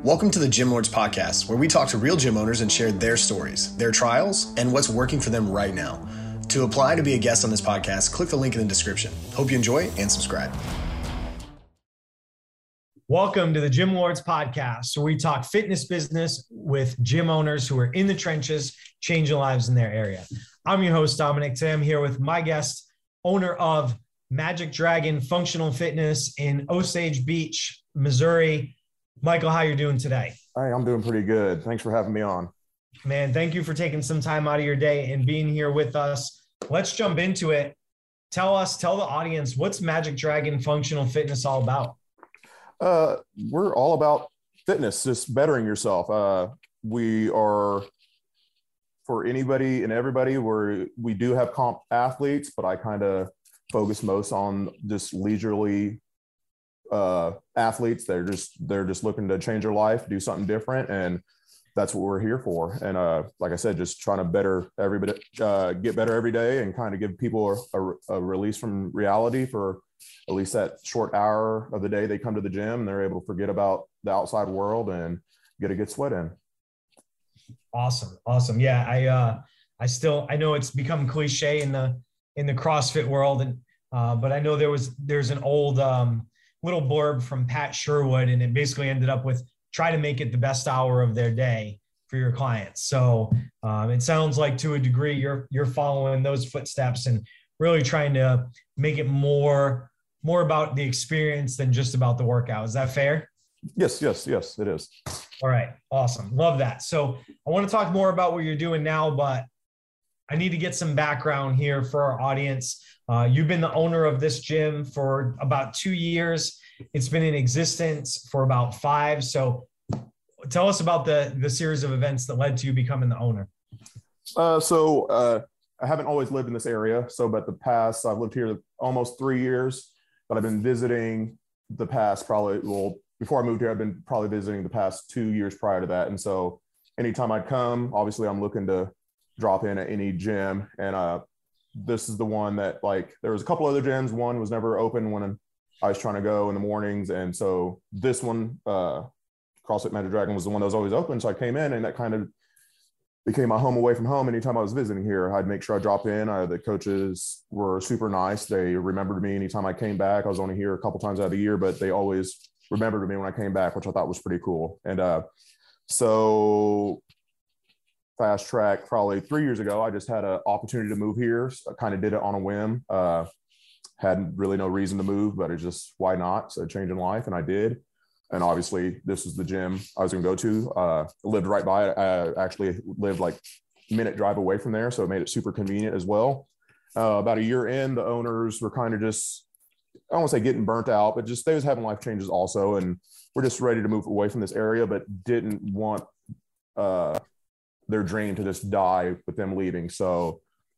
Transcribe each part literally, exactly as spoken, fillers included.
Welcome to the Gym Lords Podcast, where we talk to real gym owners and share their stories, their trials, and what's working for them right now. To apply to be a guest on this podcast, click the link in the description. Hope you enjoy and subscribe. Welcome to the Gym Lords Podcast, where we talk fitness business with gym owners who are in the trenches, changing lives in their area. I'm your host, Dominic. Today I'm here with my guest, owner of Magic Dragon Functional Fitness in Osage Beach, Missouri. Michael, how you doing today? Hi, I'm doing pretty good. Thanks for having me on. Man, thank you for taking some time out of your day and being here with us. Let's jump into it. Tell us, tell the audience, what's Magic Dragon Functional Fitness all about? Uh, we're all about fitness, just bettering yourself. Uh, we are for anybody and everybody. We're, we do have comp athletes, but I kind of focus most on just leisurely uh, athletes. They're just, they're just looking to change their life, do something different. And that's what we're here for. And uh, like I said, just trying to better everybody, uh, get better every day and kind of give people a, a, a release from reality for at least that short hour of the day they come to the gym and they're able to forget about the outside world and get a good sweat in. Awesome. Awesome. Yeah. I, uh, I still, I know it's become cliche in the, in the CrossFit world. And, uh, but I know there was, there's an old, um, little blurb from Pat Sherwood, and it basically ended up with try to make it the best hour of their day for your clients. So, um, it sounds like to a degree, you're, you're following those footsteps and really trying to make it more, more about the experience than just about the workout. Is that fair? Yes, yes, yes, it is. All right. Awesome. Love that. So I want to talk more about what you're doing now, but I need to get some background here for our audience. Uh, you've been the owner of this gym for about two years. It's been in existence for about five. So tell us about the, the series of events that led to you becoming the owner. Uh, so uh, I haven't always lived in this area. So, but the past, I've lived here almost three years, but I've been visiting the past probably, well, before I moved here, I've been probably visiting the past two years prior to that. And so anytime I'd come, obviously I'm looking to drop in at any gym. And uh, this is the one that, like, there was a couple other gyms. One was never open when I was trying to go in the mornings. And so this one, uh, CrossFit Magic Dragon, was the one that was always open. So I came in and that kind of became my home away from home. Anytime I was visiting here, I'd make sure I drop in. I, the coaches were super nice. They remembered me anytime I came back. I was only here a couple times out of the year, but they always remembered me when I came back, which I thought was pretty cool. And uh, so fast track, probably three years ago, I just had an opportunity to move here. So I kind of did it on a whim. Uh, had really no reason to move, but it's just, why not? So change in life. And I did. And obviously this is the gym I was going to go to. Uh, lived right by it. I actually lived like a minute drive away from there. So it made it super convenient as well. Uh, about a year in, the owners were kind of just, I don't want to say getting burnt out, but just they was having life changes also. And we're just ready to move away from this area, but didn't want uh, their dream to just die with them leaving. So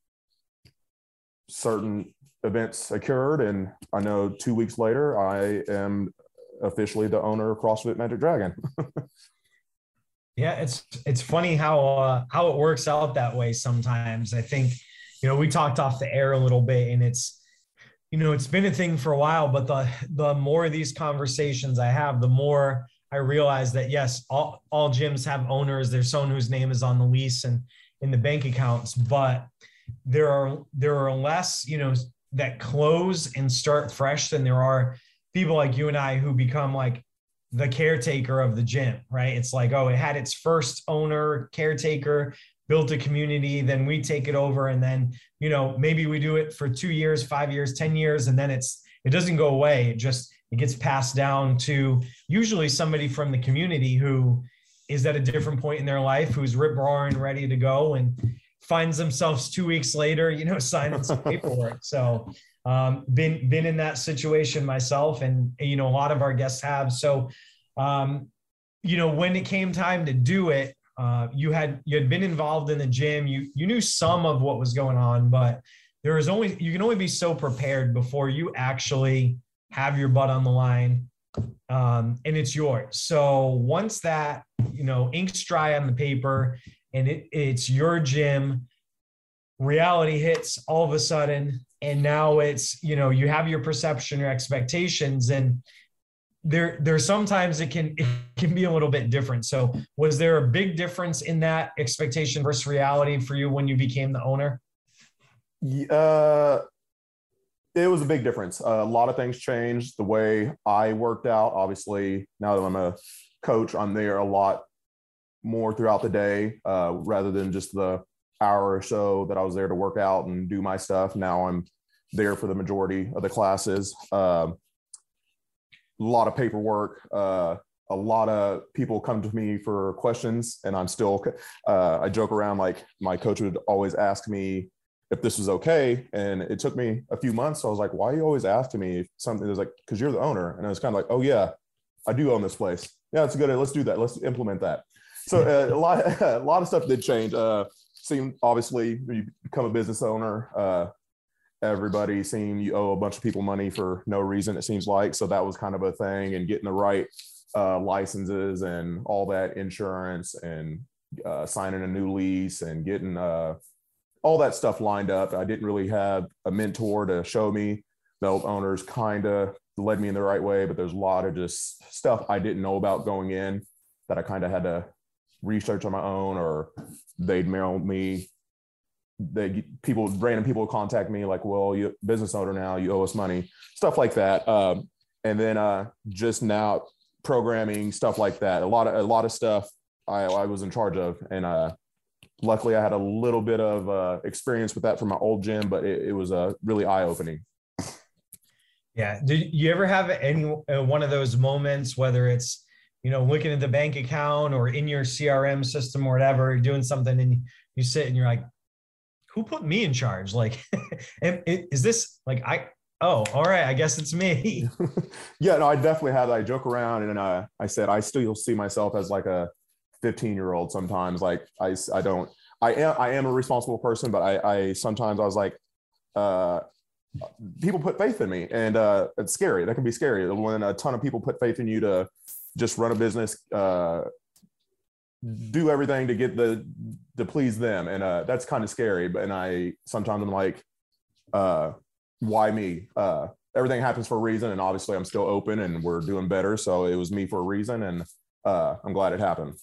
certain events occurred, and I know two weeks later, I am officially the owner of CrossFit Magic Dragon. Yeah, it's it's funny how uh, how it works out that way sometimes. I think, you know, we talked off the air a little bit, and it's, you know, it's been a thing for a while, but the the more of these conversations I have, the more I realize that, yes, all, all gyms have owners. There's someone whose name is on the lease and in the bank accounts, but there are there are less, you know, that close and start fresh than there are people like you and I who become like the caretaker of the gym, right? It's like, oh, it had its first owner, caretaker, built a community, then we take it over. And then, you know, maybe we do it for two years, five years, ten years. And then it's, it doesn't go away. It just, it gets passed down to usually somebody from the community who is at a different point in their life, who's rip roaring, ready to go, and finds themselves two weeks later, you know, signing some paperwork. So um, been, been in that situation myself, and, you know, a lot of our guests have. So, um, you know, when it came time to do it, uh, you had, you had been involved in the gym, you, you knew some of what was going on, but there was only, you can only be so prepared before you actually have your butt on the line. Um, and it's yours. So once that, you know, ink's dry on the paper and it, it's your gym, reality hits all of a sudden. And now it's, you know, you have your perception, your expectations, and there, there sometimes it can, it can be a little bit different. So was there a big difference in that expectation versus reality for you when you became the owner? Uh, it was a big difference. Uh, a lot of things changed the way I worked out. Obviously, now that I'm a coach, I'm there a lot more throughout the day, uh, rather than just the hour or so that I was there to work out and do my stuff. Now I'm there for the majority of the classes. Uh, a lot of paperwork, uh, a lot of people come to me for questions, and I'm still, uh, I joke around, like my coach would always ask me if this was okay. And it took me a few months. So I was like, why are you always asking me if something? It was like, because you're the owner. And I was kind of like, oh yeah, I do own this place. Yeah, it's good. Let's do that. Let's implement that. So uh, a lot, a lot of stuff did change. Uh, seemed obviously when you become a business owner, uh, everybody seemed you owe a bunch of people money for no reason, it seems like. So that was kind of a thing, and getting the right uh, licenses and all that, insurance, and uh, signing a new lease and getting uh, all that stuff lined up. I didn't really have a mentor to show me. The owners kind of led me in the right way, but there's a lot of just stuff I didn't know about going in that I kind of had to research on my own, or they'd mail me. They people, random people would contact me like, well, you're a business owner now, you owe us money, stuff like that. Um, and then uh, just now programming, stuff like that. A lot of, a lot of stuff I, I was in charge of. And uh, luckily I had a little bit of uh, experience with that from my old gym, but it, it was uh, really eye-opening. Yeah. Did you ever have any, uh, one of those moments, whether it's, you know, looking at the bank account or in your C R M system or whatever, doing something, and you sit and you're like, who put me in charge? Like, is this like, I, oh, all right, I guess it's me. Yeah, no, I definitely had, I joke around, and uh, I said, I still see myself as like a fifteen year old sometimes. Like I, I don't, I am, I am a responsible person, but I, I sometimes I was like, uh, people put faith in me, and uh, it's scary. That can be scary when a ton of people put faith in you to just run a business, uh, do everything to get the, to please them. And uh, that's kind of scary. But, and I, sometimes I'm like, uh, why me? Uh, everything happens for a reason. And obviously I'm still open and we're doing better. So it was me for a reason. And uh, I'm glad it happened.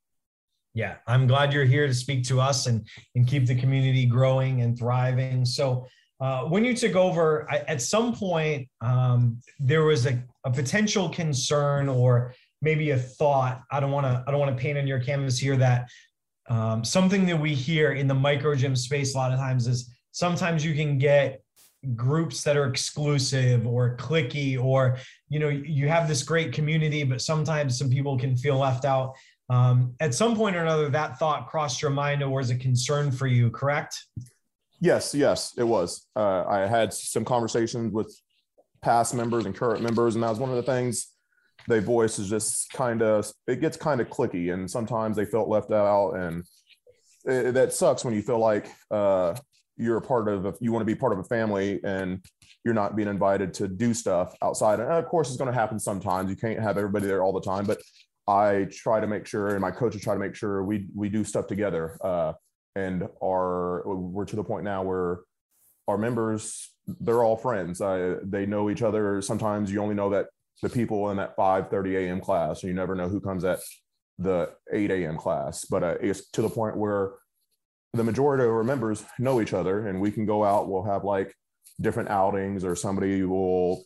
Yeah. I'm glad you're here to speak to us and, and keep the community growing and thriving. So uh, when you took over, I, at some point, um, there was a, a potential concern, or maybe a thought. I don't want to, I don't want to paint on your canvas here, that um, something that we hear in the micro gym space a lot of times is sometimes you can get groups that are exclusive or cliquey, or, you know, you have this great community, but sometimes some people can feel left out. Um, at some point or another, that thought crossed your mind or was a concern for you, correct? Yes, yes, it was. Uh, I had some conversations with past members and current members, and that was one of the things they voice, is just kind of, it gets kind of cliquey, and sometimes they felt left out, and it, that sucks when you feel like uh, you're a part of, a, you want to be part of a family, and you're not being invited to do stuff outside. And of course, it's going to happen sometimes. You can't have everybody there all the time, but I try to make sure, and my coaches try to make sure we we do stuff together. Uh, and our we're to the point now where our members, they're all friends. Uh, they know each other. Sometimes you only know that the people in that five thirty a.m. class, and you never know who comes at the eight a.m. class. But uh, it's to the point where the majority of our members know each other, and we can go out. We'll have like different outings, or somebody will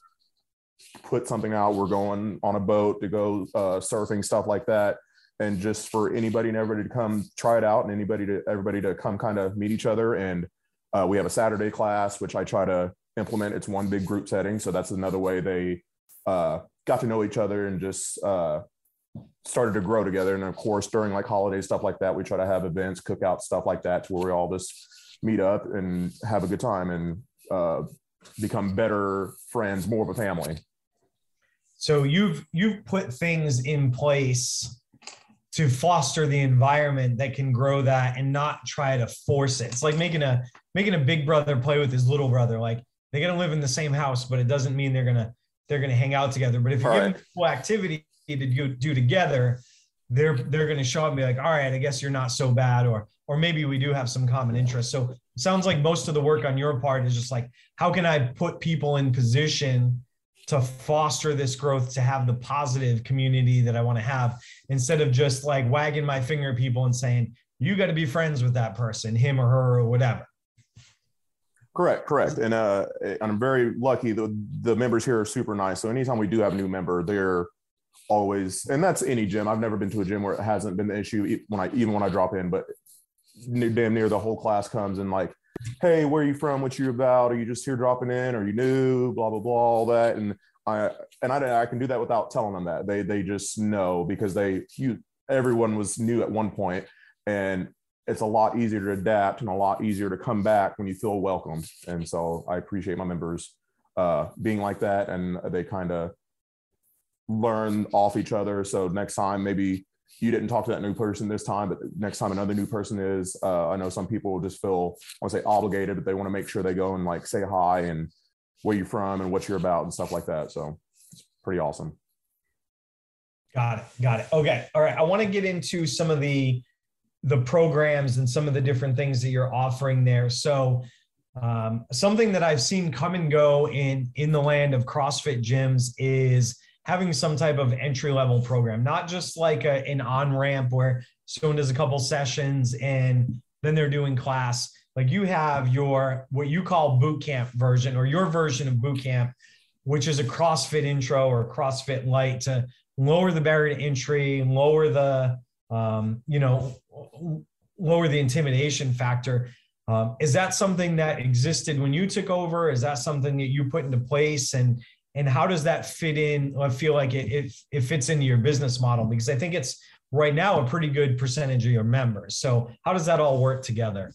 put something out. We're going on a boat to go uh, surfing, stuff like that. And just for anybody and everybody to come try it out, and anybody to everybody to come kind of meet each other. And uh, we have a Saturday class, which I try to implement. It's one big group setting. So that's another way they uh, got to know each other and just uh, started to grow together. And of course, during like holidays, stuff like that, we try to have events, cookouts, stuff like that, to where we all just meet up and have a good time and uh, become better friends, more of a family. So you've, you've put things in place to foster the environment that can grow that and not try to force it. It's like making a, making a big brother play with his little brother. Like, they're going to live in the same house, but it doesn't mean they're going to, they're going to hang out together. But if you give them cool activity to do, do together, they're, they're going to show up and be like, all right, I guess you're not so bad. Or, or maybe we do have some common interests. So it sounds like most of the work on your part is just like, how can I put people in position to foster this growth, to have the positive community that I want to have, instead of just like wagging my finger at people and saying, you got to be friends with that person, him or her or whatever. Correct, correct. And uh, I'm very lucky. The, the members here are super nice. So anytime we do have a new member, they're always, and that's any gym. I've never been to a gym where it hasn't been the issue when I, even when I drop in, but damn near the whole class comes and like, hey, where are you from? What you about? Are you just here dropping in? Are you new? Blah, blah, blah, all that. And I, and I, I can do that without telling them that. They, they just know, because they, you, everyone was new at one point, and it's a lot easier to adapt and a lot easier to come back when you feel welcomed. And so I appreciate my members uh, being like that, and they kind of learn off each other. So next time, maybe you didn't talk to that new person this time, but next time another new person is, uh, I know some people just feel, I want to say obligated, but they want to make sure they go and like say hi and where you're from and what you're about and stuff like that. So it's pretty awesome. Got it. Got it. Okay. All right. I want to get into some of the the programs and some of the different things that you're offering there. So um, something that I've seen come and go in, in the land of CrossFit gyms is having some type of entry-level program, not just like a, an on-ramp where someone does a couple sessions and then they're doing class. Like you have your, what you call boot camp version, or your version of boot camp, which is a CrossFit intro or CrossFit light, to lower the barrier to entry, lower the, um, you know, lower the intimidation factor. Um, is that something that existed when you took over? Is that something that you put into place? And and how does that fit in? I feel like it, it, it fits into your business model, because I think it's right now a pretty good percentage of your members. So how does that all work together?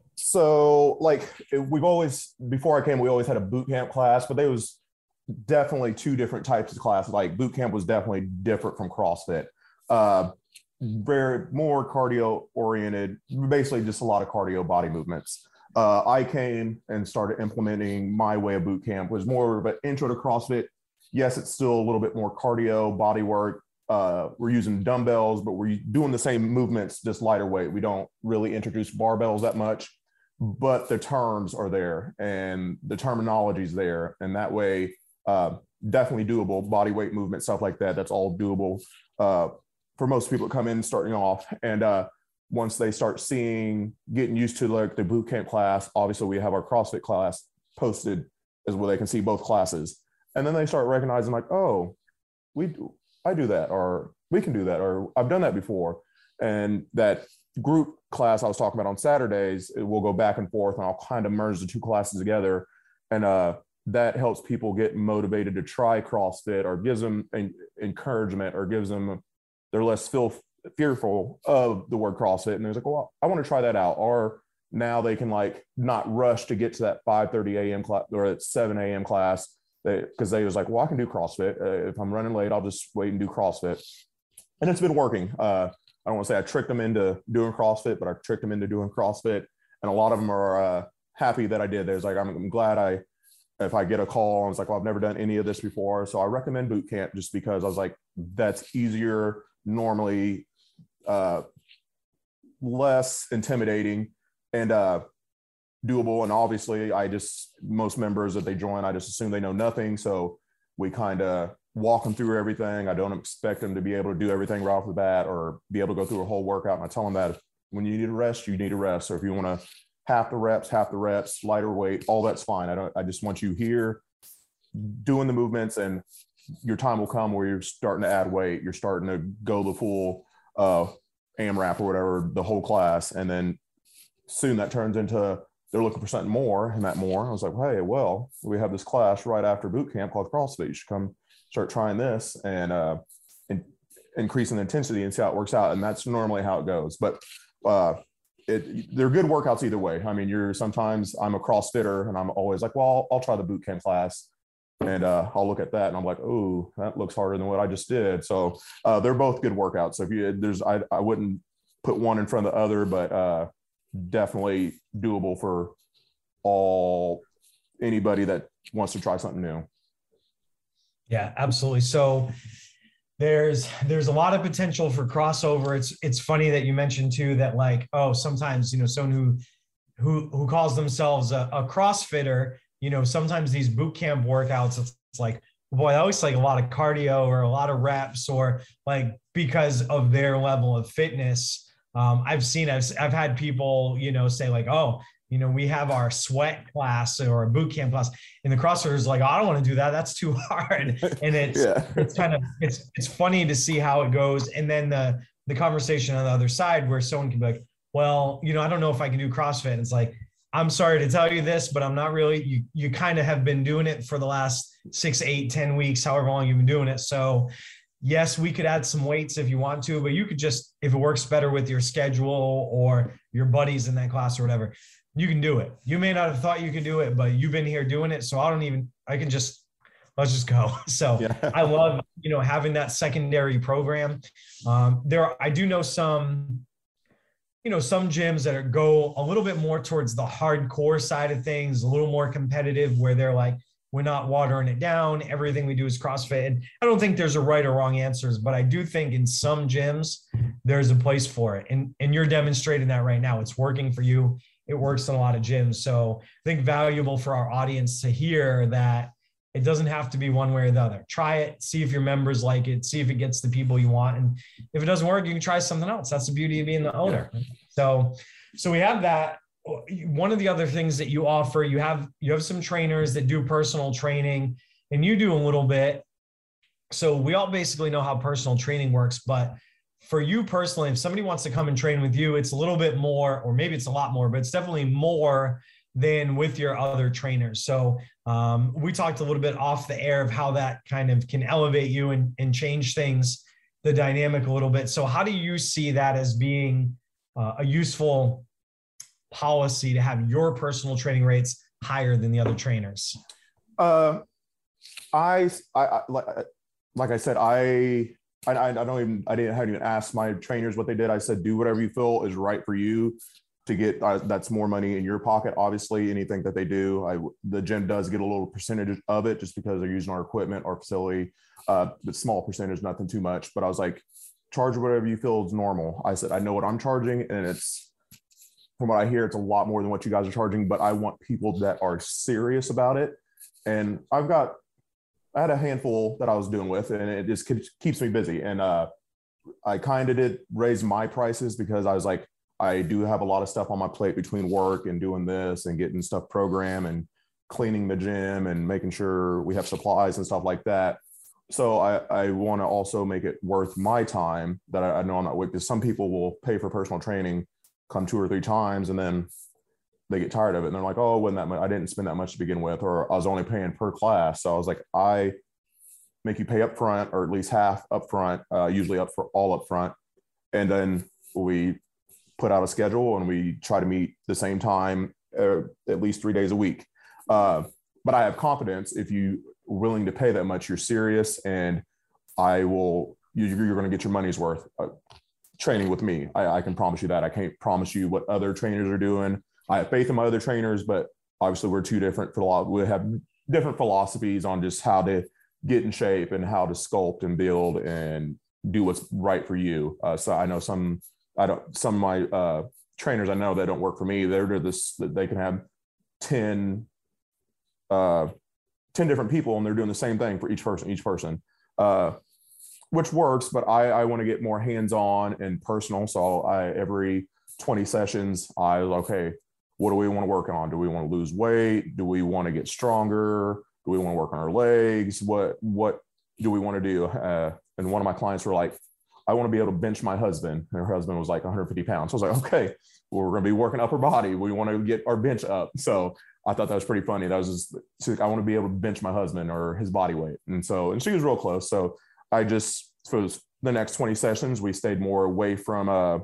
So like we've always, before I came, we always had a boot camp class, but there was definitely two different types of classes. Like boot camp was definitely different from CrossFit. Uh, very more cardio oriented, basically just a lot of cardio body movements. Uh, I came and started implementing my way of boot camp, was more of an intro to CrossFit. Yes, it's still a little bit more cardio body work. Uh, we're using dumbbells, but we're doing the same movements, just lighter weight. We don't really introduce barbells that much, but the terms are there and the terminology is there. And that way, uh, definitely doable body weight movement, stuff like that. That's all doable. Uh, for most people that come in starting off. And uh, once they start seeing, getting used to like the boot camp class, obviously we have our CrossFit class posted as where they can see both classes. And then they start recognizing like, oh, we do, I do that, or we can do that, or I've done that before. And that group class I was talking about on Saturdays, it will go back and forth, and I'll kind of merge the two classes together. And uh, that helps people get motivated to try CrossFit, or gives them an encouragement, or gives them, they're less feel, fearful of the word CrossFit. And they're like, well, I want to try that out. Or now they can like not rush to get to that five thirty a.m. class or that seven a.m. class, because they, they was like, well, I can do CrossFit. Uh, if I'm running late, I'll just wait and do CrossFit. And it's been working. Uh, I don't want to say I tricked them into doing CrossFit, but I tricked them into doing CrossFit. And a lot of them are uh, happy that I did. There's like, I'm, I'm glad I, if I get a call and it's like, well, I've never done any of this before. So I recommend boot camp, just because I was like, that's easier, normally uh, less intimidating and uh, doable. And obviously I just, most members that they join, I just assume they know nothing. So we kind of walk them through everything. I don't expect them to be able to do everything right off the bat or be able to go through a whole workout. And I tell them that when you need a rest, you need a rest. Or if you want to half the reps, half the reps, lighter weight, all that's fine. I don't, I just want you here doing the movements, and your time will come where you're starting to add weight. You're starting to go the full uh, AMRAP or whatever, the whole class. And then soon that turns into, they're looking for something more, and that more. I was like, hey, well, we have this class right after boot camp called CrossFit. You should come start trying this and uh, in, increasing the intensity and see how it works out. And that's normally how it goes. But uh, it, they're good workouts either way. I mean, you're sometimes I'm a CrossFitter and I'm always like, well, I'll, I'll try the boot camp class. And uh, I'll look at that and I'm like, oh, that looks harder than what I just did. So uh, they're both good workouts. So if you, there's, I, I wouldn't put one in front of the other, but uh, definitely doable for all, anybody that wants to try something new. Yeah, absolutely. So there's, there's a lot of potential for crossover. It's, it's funny that you mentioned too, that like, oh, sometimes, you know, someone who, who, who calls themselves a, a CrossFitter, you know, sometimes these boot camp workouts, it's, it's like, boy, that looks like a lot of cardio or a lot of reps, or like because of their level of fitness. Um, I've seen, I've, I've had people, you know, say like, oh, you know, we have our sweat class or a boot camp class, and the CrossFitters like, oh, I don't want to do that. That's too hard. And it's, Yeah. it's kind of, it's, it's funny to see how it goes. And then the, the conversation on the other side where someone can be like, well, you know, I don't know if I can do CrossFit. And it's like, I'm sorry to tell you this, but I'm not really, you, you kind of have been doing it for the last six, eight, ten weeks, however long you've been doing it. So yes, we could add some weights if you want to, but you could just, if it works better with your schedule or your buddies in that class or whatever, you can do it. You may not have thought you could do it, but you've been here doing it. So I don't even, I can just, let's just go. So yeah. I love, you know, having that secondary program. Um, there, are, I do know some, you know, some gyms that are go a little bit more towards the hardcore side of things, a little more competitive, where they're like, we're not watering it down. Everything we do is CrossFit. And I don't think there's a right or wrong answers, but I do think in some gyms, there's a place for it. And, and you're demonstrating that right now. It's working for you. It works in a lot of gyms. So I think valuable for our audience to hear that it doesn't have to be one way or the other. Try it, see if your members like it, see if it gets the people you want. And if it doesn't work, you can try something else. That's the beauty of being the owner. Yeah. So, so we have that. One of the other things that you offer, you have, you have some trainers that do personal training, and you do a little bit. So we all basically know how personal training works, but for you personally, if somebody wants to come and train with you, it's a little bit more, or maybe it's a lot more, but it's definitely more than with your other trainers. So um, we talked a little bit off the air of how that kind of can elevate you and, and change things, the dynamic a little bit. So how do you see that as being uh, a useful policy to have your personal training rates higher than the other trainers? Uh, I, I, I like, like I said, I, I, I don't even, I didn't, I hadn't even ask my trainers what they did. I said, do whatever you feel is right for you to get, uh, that's more money in your pocket. Obviously, anything that they do, I, the gym does get a little percentage of it just because they're using our equipment, our facility, uh, but small percentage, nothing too much. But I was like, charge whatever you feel is normal. I said, I know what I'm charging, and it's, from what I hear, it's a lot more than what you guys are charging, but I want people that are serious about it. And I've got, I had a handful that I was doing with, and it just keeps me busy. And uh, I kind of did raise my prices because I was like, I do have a lot of stuff on my plate between work and doing this and getting stuff programmed and cleaning the gym and making sure we have supplies and stuff like that. So I, I want to also make it worth my time that I, I know I'm not with, because some people will pay for personal training, come two or three times, and then they get tired of it. And they're like, oh, wasn't that much? I didn't spend that much to begin with, or I was only paying per class. So I was like, I make you pay up front, or at least half up front, uh, usually up for all up front. And then we put out a schedule and we try to meet the same time, uh, at least three days a week. Uh, but I have confidence if you are willing to pay that much, you're serious, and I will, you, you're going to get your money's worth uh, training with me. I, I can promise you that. I can't promise you what other trainers are doing. I have faith in my other trainers, but obviously we're two different philosophies. We have different philosophies on just how to get in shape and how to sculpt and build and do what's right for you. Uh, so I know some, I don't, some of my uh, trainers I know that don't work for me. They're this, they can have ten, uh, ten different people, and they're doing the same thing for each person, each person, uh, which works. But I, I want to get more hands-on and personal. So I, every twenty sessions, I was okay, what do we want to work on? Do we want to lose weight? Do we want to get stronger? Do we want to work on our legs? What, what do we want to do? Uh, and one of my clients were like, I want to be able to bench my husband. And her husband was like one hundred fifty pounds. So I was like, okay, well, we're going to be working upper body. We want to get our bench up. So I thought that was pretty funny. That was just, she's like, I want to be able to bench my husband or his body weight. And so, and she was real close. So I just, for the next twenty sessions, we stayed more away from, uh,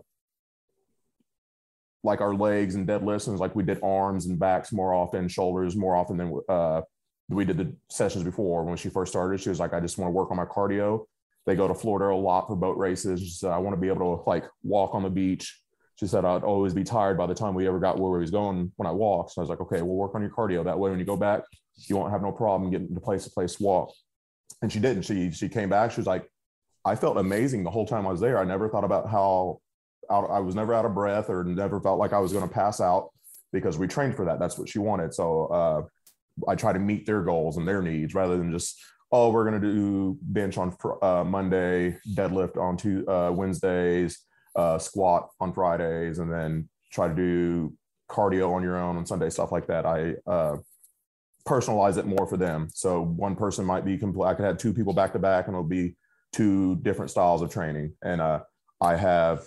like our legs and deadlifts, and like we did arms and backs more often, shoulders more often than uh, we did the sessions before. When she first started, she was like, I just want to work on my cardio. They go to Florida a lot for boat races. She said, I want to be able to like walk on the beach. She said, I'd always be tired by the time we ever got where we was going when I walked. So I was like, okay, we'll work on your cardio. That way, when you go back, you won't have no problem getting to place to place walk. And she didn't. She, she came back. She was like, I felt amazing the whole time I was there. I never thought about how out, I was never out of breath, or never felt like I was going to pass out, because we trained for that. That's what she wanted. So uh, I try to meet their goals and their needs rather than just, oh, we're going to do bench on uh, Monday, deadlift on two, uh, Wednesdays, uh, squat on Fridays, and then try to do cardio on your own on Sunday, stuff like that. I uh, personalize it more for them. So one person might be complete. I could have two people back to back, and it'll be two different styles of training. And uh, I have,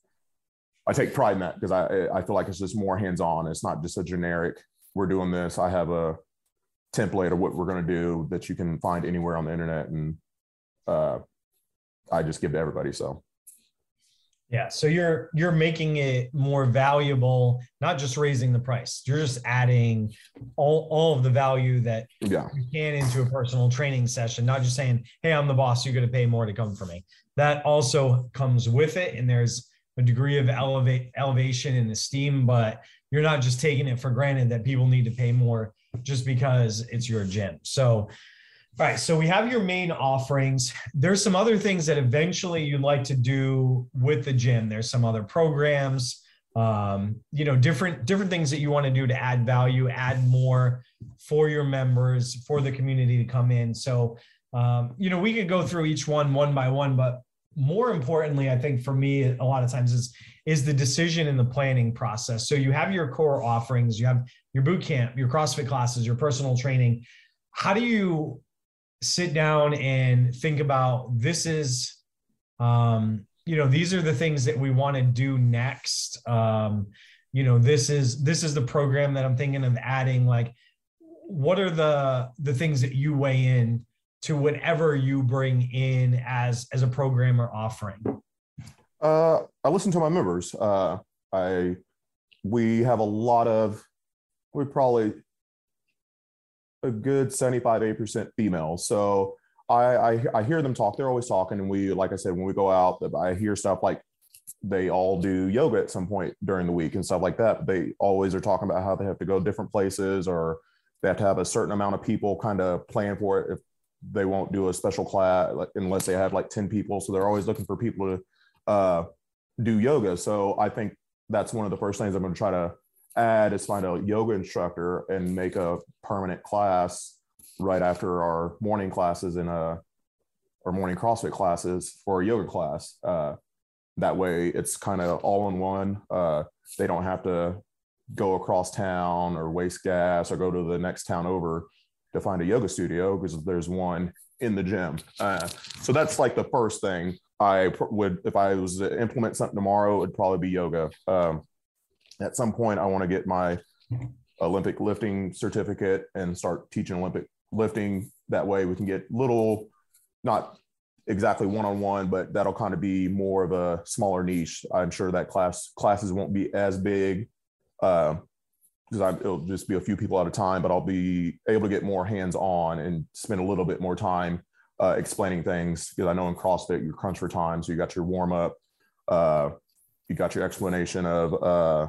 I take pride in that because I I feel like it's just more hands on. It's not just a generic, we're doing this. I have a template of what we're going to do that you can find anywhere on the internet, and uh, I just give to everybody. So. Yeah. So you're, you're making it more valuable, not just raising the price. You're just adding all, all of the value that yeah. you can into a personal training session, not just saying, hey, I'm the boss, you're going to pay more to come for me. That also comes with it. And there's a degree of elevate elevation and esteem, but you're not just taking it for granted that people need to pay more just because it's your gym. So all right, so we have your main offerings. There's some other things that eventually you'd like to do with the gym. There's some other programs, um, you know, different different things that you want to do to add value, add more for your members, for the community to come in. So, um, you know, we could go through each one one by one, but more importantly, I think for me, a lot of times is is the decision and the planning process. So you have your core offerings, you have your boot camp, your CrossFit classes, your personal training. How do you sit down and think about this is, um, you know, these are the things that we want to do next. Um, you know, this is, this is the program that I'm thinking of adding. Like, what are the, the things that you weigh in to whatever you bring in as, as a program or offering? Uh, I listen to my members. Uh, I, we have a lot of, we probably, a good seventy-five, eighty percent female. So I, I I hear them talk. They're always talking. And we, like I said, when we go out, I hear stuff like they all do yoga at some point during the week and stuff like that. They always are talking about how they have to go different places, or they have to have a certain amount of people kind of plan for it if they won't do a special class unless they have like ten people. So they're always looking for people to uh, do yoga. So I think that's one of the first things I'm going to try to add is find a yoga instructor and make a permanent class right after our morning classes and uh our morning CrossFit classes for a yoga class. Uh, that way it's kind of all in one. Uh, they don't have to go across town or waste gas or go to the next town over to find a yoga studio because there's one in the gym. Uh, so that's like the first thing I would, if I was to implement something tomorrow, it'd probably be yoga. Um, At some point, I want to get my Olympic lifting certificate and start teaching Olympic lifting. That way we can get little, not exactly one-on-one, but that'll kind of be more of a smaller niche. I'm sure that class classes won't be as big because uh, it'll just be a few people at a time, but I'll be able to get more hands-on and spend a little bit more time uh, explaining things because I know in CrossFit, you're crunch for time. So you got your warm-up, uh, you got your explanation of uh,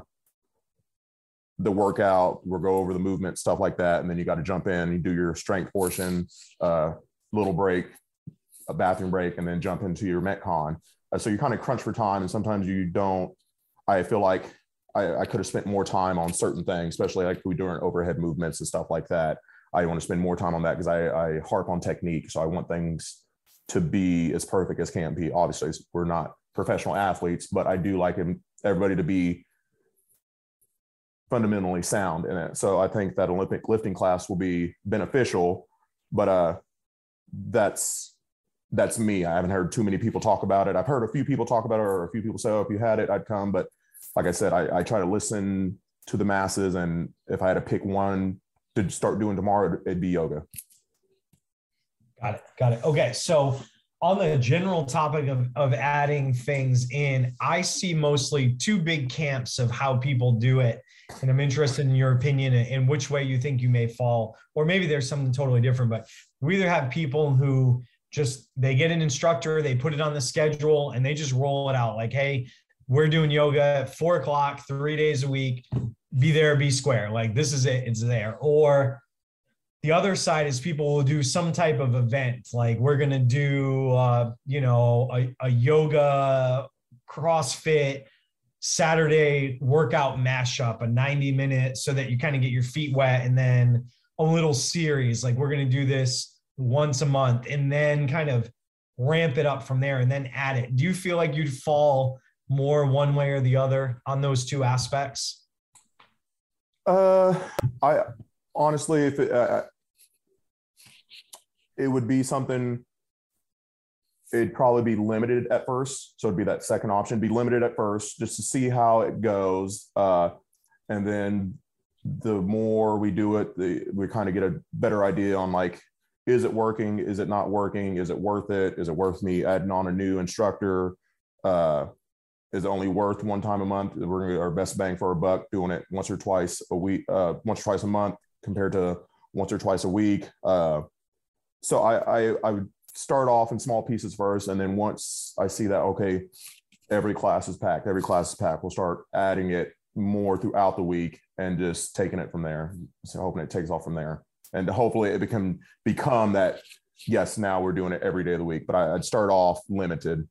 the workout, we'll go over the movement, stuff like that. And then you got to jump in and do your strength portion, uh, little break, a bathroom break, and then jump into your Metcon. Uh, so you kind of crunch for time. And sometimes you don't, I feel like I, I could have spent more time on certain things, especially like we doing overhead movements and stuff like that. I want to spend more time on that because I, I harp on technique. So I want things to be as perfect as can be. Obviously we're not professional athletes, but I do like everybody to be fundamentally sound in it. So I think that Olympic lifting class will be beneficial, but uh, that's, that's me. I haven't heard too many people talk about it. I've heard a few people talk about it, or a few people say, oh, if you had it, I'd come. But like I said, I, I try to listen to the masses. And if I had to pick one to start doing tomorrow, it'd be yoga. Got it. Got it. Okay. So on the general topic of, of adding things in, I see mostly two big camps of how people do it. And I'm interested in your opinion in which way you think you may fall, or maybe there's something totally different, but we either have people who just, they get an instructor, they put it on the schedule and they just roll it out. Like, hey, we're doing yoga at four o'clock, three days a week, be there, be square. Like, this is it, it's there. Or the other side is people will do some type of event. Like, we're going to do, uh, you know, a, a yoga, CrossFit, Saturday workout mashup, a ninety minute, so that you kind of get your feet wet, and then a little series. Like, we're going to do this once a month and then kind of ramp it up from there and then add it? Do you feel like you'd fall more one way or the other on those two aspects? Uh, I honestly, if it, uh, it would be something, it'd probably be limited at first. So it'd be that second option, be limited at first just to see how it goes. Uh, and then the more we do it, the, we kind of get a better idea on like, is it working? Is it not working? Is it worth it? Is it worth me adding on a new instructor? Uh, is it only worth one time a month? We're going to get our best bang for our buck doing it once or twice a week, uh, once or twice a month compared to once or twice a week. Uh, so I, I, I would start off in small pieces first. And then once I see that, okay, every class is packed, every class is packed, we'll start adding it more throughout the week and just taking it from there. So hoping it takes off from there. And hopefully it become become that, yes, now we're doing it every day of the week. But I, I'd start off limited.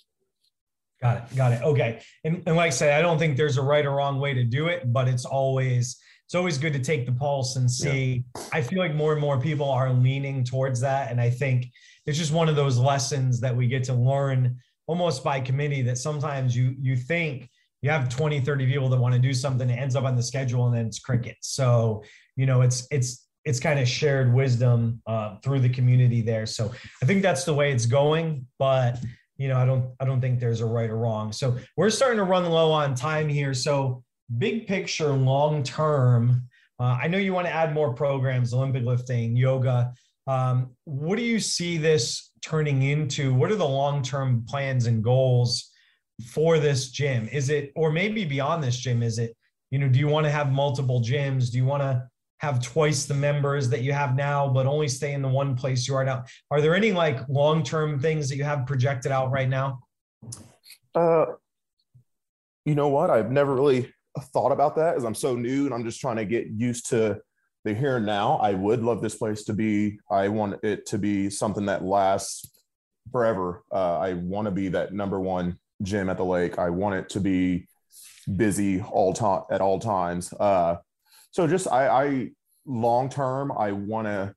Got it. Got it. Okay. And, and like I said, I don't think there's a right or wrong way to do it, but it's always, it's always good to take the pulse and see. Yeah. I feel like more and more people are leaning towards that. And I think it's just one of those lessons that we get to learn almost by committee, that sometimes you, you think you have twenty, thirty people that want to do something, it ends up on the schedule and then it's crickets. So, you know, it's, it's, it's kind of shared wisdom uh, through the community there. So I think that's the way it's going, but you know, I don't, I don't think there's a right or wrong. So we're starting to run low on time here. So big picture, long-term, uh, I know you want to add more programs, Olympic lifting, yoga. Um, what do you see this turning into? What are the long-term plans and goals for this gym? Is it, or maybe beyond this gym, is it, you know, do you want to have multiple gyms? Do you want to have twice the members that you have now, but only stay in the one place you are now? Are there any like long-term things that you have projected out right now? Uh, you know what? I've never really thought about that as I'm so new and I'm just trying to get used to the here and now. I would love this place to be, I want it to be something that lasts forever. Uh, I want to be that number one gym at the lake. I want it to be busy all time at all times. Uh, So just I, I long term, I want to.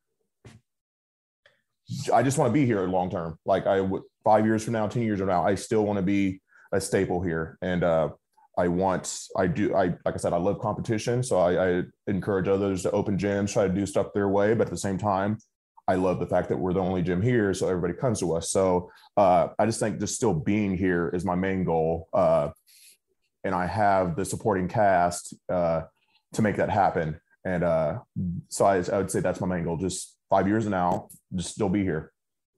I just want to be here long term. Like I would five years from now, ten years from now, I still want to be a staple here. And uh, I want, I do, I like I said, I love competition. So I, I encourage others to open gyms, try to do stuff their way. But at the same time, I love the fact that we're the only gym here, so everybody comes to us. So uh, I just think just still being here is my main goal. Uh, and I have the supporting cast. Uh, to make that happen. And uh, so I, I would say that's my main goal. Just five years now, just still be here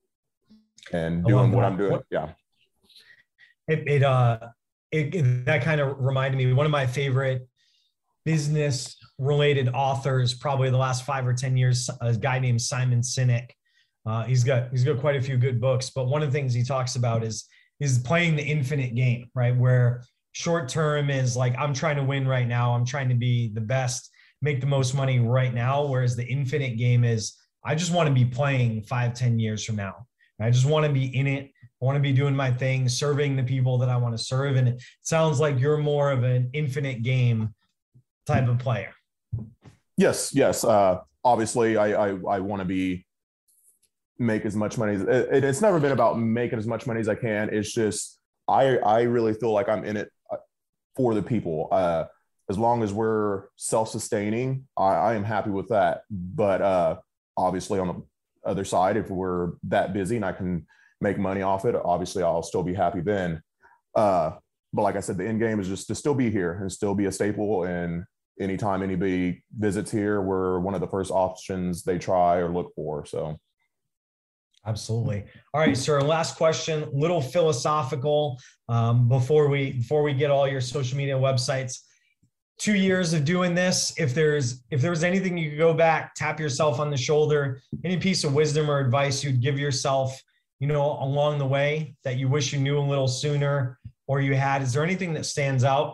and doing what I'm doing. Yeah. It, it, uh, it, it that kind of reminded me, one of my favorite business related authors, probably the last five or ten years, a guy named Simon Sinek. Uh, he's got, he's got quite a few good books, but one of the things he talks about is, is playing the infinite game, right? Where short term is like, I'm trying to win right now. I'm trying to be the best, make the most money right now. Whereas the infinite game is, I just want to be playing five, ten years from now. I just want to be in it. I want to be doing my thing, serving the people that I want to serve. And it sounds like you're more of an infinite game type of player. Yes. Yes. Uh, obviously I, I, I want to be, make as much money. As, it, it's never been about making as much money as I can. It's just, I, I really feel like I'm in it for the people. Uh, as long as we're self-sustaining, I, I am happy with that. But uh, obviously on the other side, if we're that busy and I can make money off it, obviously I'll still be happy then. Uh, but like I said, the end game is just to still be here and still be a staple. And anytime anybody visits here, we're one of the first options they try or look for. So. Absolutely. All right, sir. Last question, little philosophical um, before we before we get all your social media websites. Two years of doing this, if there's if there was anything you could go back, tap yourself on the shoulder, any piece of wisdom or advice you'd give yourself, you know, along the way that you wish you knew a little sooner or you had, is there anything that stands out?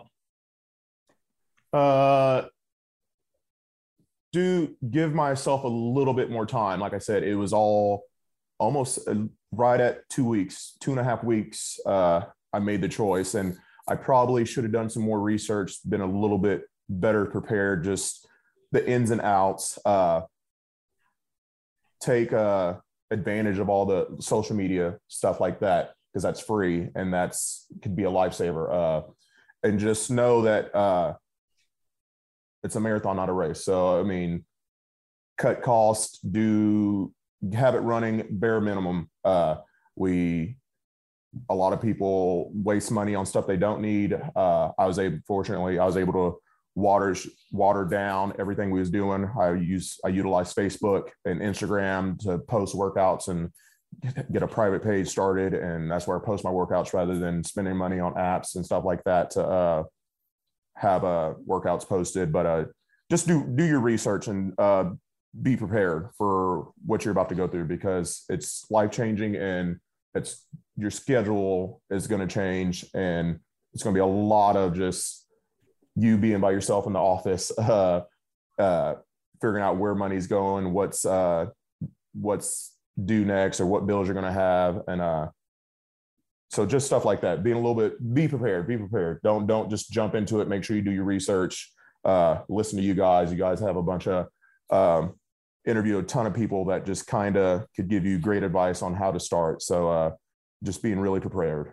Uh, do give myself a little bit more time. Like I said, it was all almost right at two weeks, two and a half weeks, uh, I made the choice. And I probably should have done some more research, been a little bit better prepared, just the ins and outs. Uh, take uh, advantage of all the social media stuff like that, because that's free and that's could be a lifesaver. Uh, and just know that uh, it's a marathon, not a race. So, I mean, cut costs, do have it running bare minimum. Uh, we, a lot of people waste money on stuff they don't need. Uh, I was able, fortunately, I was able to water, water down everything we was doing. I use, I utilize Facebook and Instagram to post workouts and get a private page started. And that's where I post my workouts rather than spending money on apps and stuff like that to uh, have uh, workouts posted. But uh, just do, do your research and uh, be prepared for what you're about to go through, because it's life-changing and it's your schedule is going to change, and it's going to be a lot of just you being by yourself in the office, uh, uh, figuring out where money's going, what's uh, what's due next, or what bills you're going to have. And uh, so just stuff like that, being a little bit, be prepared, be prepared. Don't, don't just jump into it. Make sure you do your research, uh, listen to you guys. You guys have a bunch of, um, interview a ton of people that just kind of could give you great advice on how to start. So uh, just being really prepared.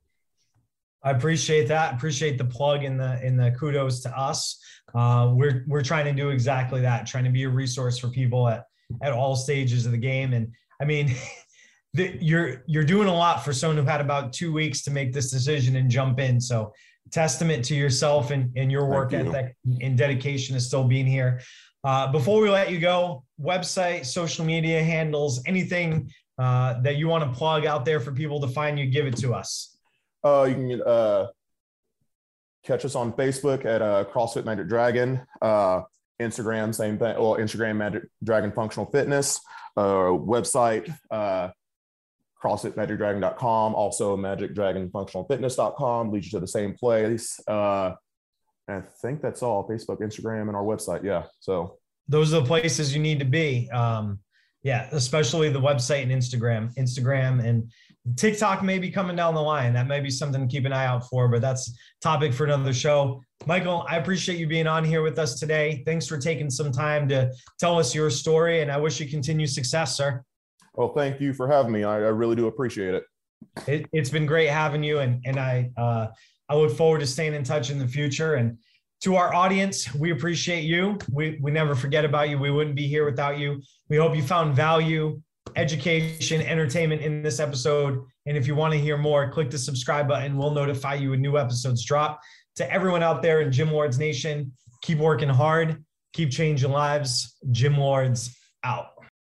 I appreciate that. Appreciate the plug and the in the kudos to us. Uh, we're we're trying to do exactly that. Trying to be a resource for people at at all stages of the game. And I mean, the, you're you're doing a lot for someone who had about two weeks to make this decision and jump in. So testament to yourself and, and your work Thank you. ethic and dedication is still being here. Uh, before we let you go, website, social media handles, anything uh, that you want to plug out there for people to find you, give it to us. Uh, you can uh, catch us on Facebook at uh, CrossFit Magic Dragon, uh, Instagram, same thing. Well, Instagram, Magic Dragon Functional Fitness, uh, website, uh, CrossFit Magic Dragon dot com, also Magic Dragon Functional Fitness dot com, leads you to the same place. Uh, I think that's all. Facebook, Instagram, and our website. Yeah. So those are the places you need to be. Um, yeah, especially the website and Instagram. Instagram and TikTok may be coming down the line. That may be something to keep an eye out for, but that's topic for another show. Michael, I appreciate you being on here with us today. Thanks for taking some time to tell us your story, and I wish you continued success, sir. Well, thank you for having me. I, I really do appreciate it. it. It's been great having you, and, and I, uh, I look forward to staying in touch in the future. And to our audience, we appreciate you. We, we never forget about you. We wouldn't be here without you. We hope you found value, education, entertainment in this episode. And if you want to hear more, click the subscribe button. We'll notify you when new episodes drop. To everyone out there in Gym Lords Nation, keep working hard, keep changing lives. Gym Lords out.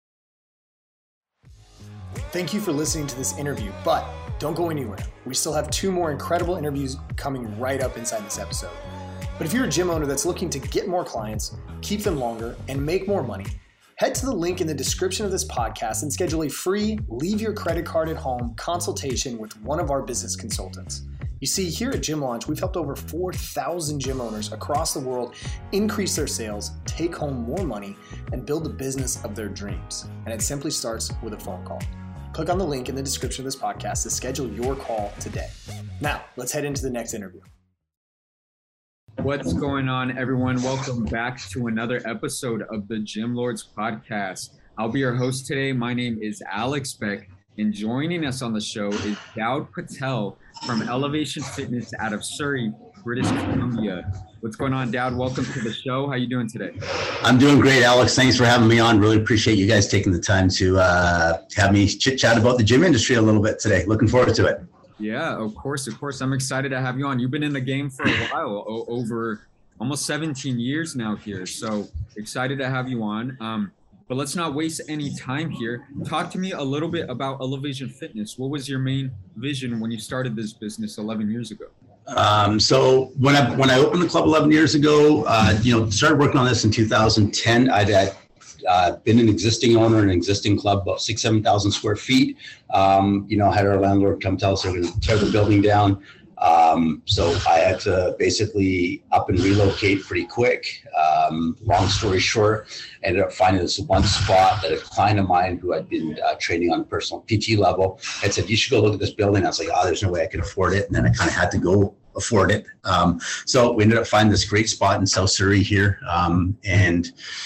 Thank you for listening to this interview, but don't go anywhere. We still have two more incredible interviews coming right up inside this episode. But if you're a gym owner that's looking to get more clients, keep them longer, and make more money, head to the link in the description of this podcast and schedule a free leave your credit card at home consultation with one of our business consultants. You see, here at Gym Launch, we've helped over four thousand gym owners across the world increase their sales, take home more money, and build the business of their dreams. And it simply starts with a phone call. Click on the link in the description of this podcast to schedule your call today. Now, let's head into the next interview. What's going on, everyone? Welcome back to another episode of the Gym Lords podcast. I'll be your host today. My name is Alex Beck, and joining us on the show is Daud Patel from Elevation Fitness out of Surrey, British Columbia. What's going on, Daud? Welcome to the show. How are you doing today? I'm doing great, Alex. Thanks for having me on. Really appreciate you guys taking the time to uh, have me chit chat about the gym industry a little bit today. Looking forward to it. Yeah, of course, of course. I'm excited to have you on. You've been in the game for a while, o- over almost seventeen years now here. So excited to have you on. Um, but let's not waste any time here. Talk to me a little bit about Elevation Fitness. What was your main vision when you started this business eleven years ago? Um, so when I when I opened the club eleven years ago, uh, you know, started working on this in two thousand ten. I'd had uh, been an existing owner in an existing club, about six, seven thousand square feet. Um, you know, had our landlord come tell us they're going to tear the building down. Um, so I had to basically up and relocate pretty quick. Um, long story short, ended up finding this one spot that a client of mine who had been uh, training on personal P T level had said, you should go look at this building. I was like, oh, there's no way I can afford it. And then I kind of had to go afford it. Um, so we ended up finding this great spot in South Surrey here. Um, and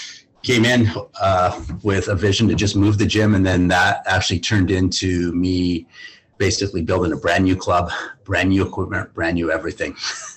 came in uh, with a vision to just move the gym. And then that actually turned into me basically building a brand new club, brand new equipment, brand new everything.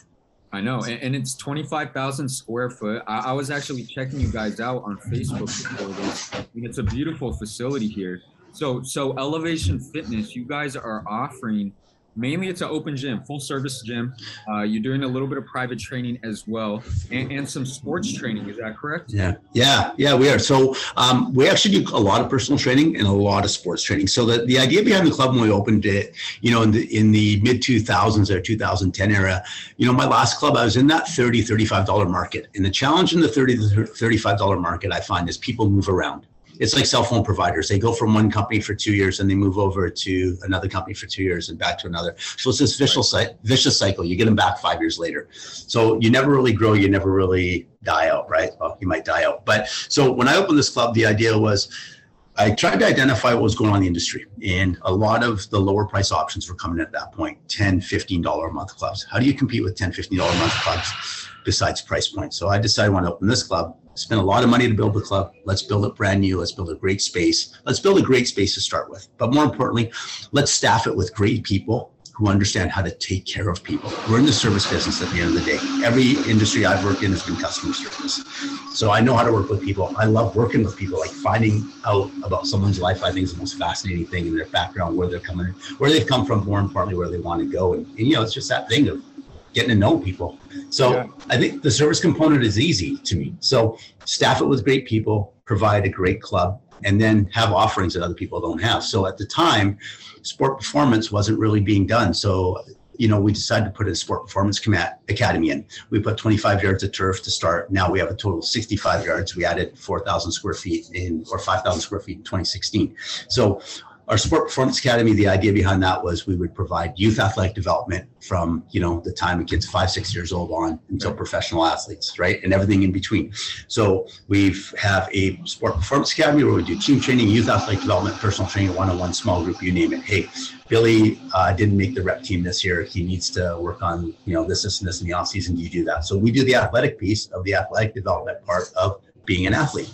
I know. And, and it's twenty-five thousand square foot. I, I was actually checking you guys out on Facebook before this. I mean, it's a beautiful facility here. So, so Elevation Fitness, you guys are offering, mainly it's an open gym, full service gym. Uh, you're doing a little bit of private training as well, and, and some sports training. Is that correct? Yeah, yeah, yeah, we are. So um, we actually do a lot of personal training and a lot of sports training. So the, the idea behind the club when we opened it, you know, in the in the mid two thousands or two thousand ten era, you know, my last club, I was in that thirty, thirty-five dollar market. And the challenge in the thirty to thirty-five dollar market, I find, is people move around. It's like cell phone providers. They go from one company for two years and they move over to another company for two years and back to another. So it's this vicious, vicious cycle. You get them back five years later. So you never really grow. You never really die out, right? Well, you might die out. But so when I opened this club, the idea was I tried to identify what was going on in the industry. And a lot of the lower price options were coming at that point, ten, fifteen dollars a month clubs. How do you compete with ten, fifteen dollars a month clubs besides price point? So I decided I want to open this club. Spent a lot of money to build the club. Let's build it brand new. Let's build a great space. Let's build a great space to start with. But more importantly, let's staff it with great people who understand how to take care of people. We're in the service business at the end of the day. Every industry I've worked in has been customer service. So I know how to work with people. I love working with people. Like finding out about someone's life, I think is the most fascinating thing, in their background, where they're coming, where they've come from, more importantly, where they want to go. And, and you know, it's just that thing of getting to know people. So yeah. I think the service component is easy to me. So staff it with great people, provide a great club, and then have offerings that other people don't have. So at the time, sport performance wasn't really being done. So, you know, we decided to put a sport performance academy in. We put twenty-five yards of turf to start. Now we have a total of sixty-five yards. We added four thousand square feet in, or five thousand square feet in twenty sixteen. So our Sport Performance Academy, the idea behind that was we would provide youth athletic development from, you know, the time a kid's five, six years old on until right. professional athletes, right? And everything in between. So we have a Sport Performance Academy where we do team training, youth athletic development, personal training, one-on-one, small group, you name it. Hey, Billy uh, didn't make the rep team this year. He needs to work on, you know, this, this, and this in the off season. Do you do that? So we do the athletic piece of the athletic development part of being an athlete.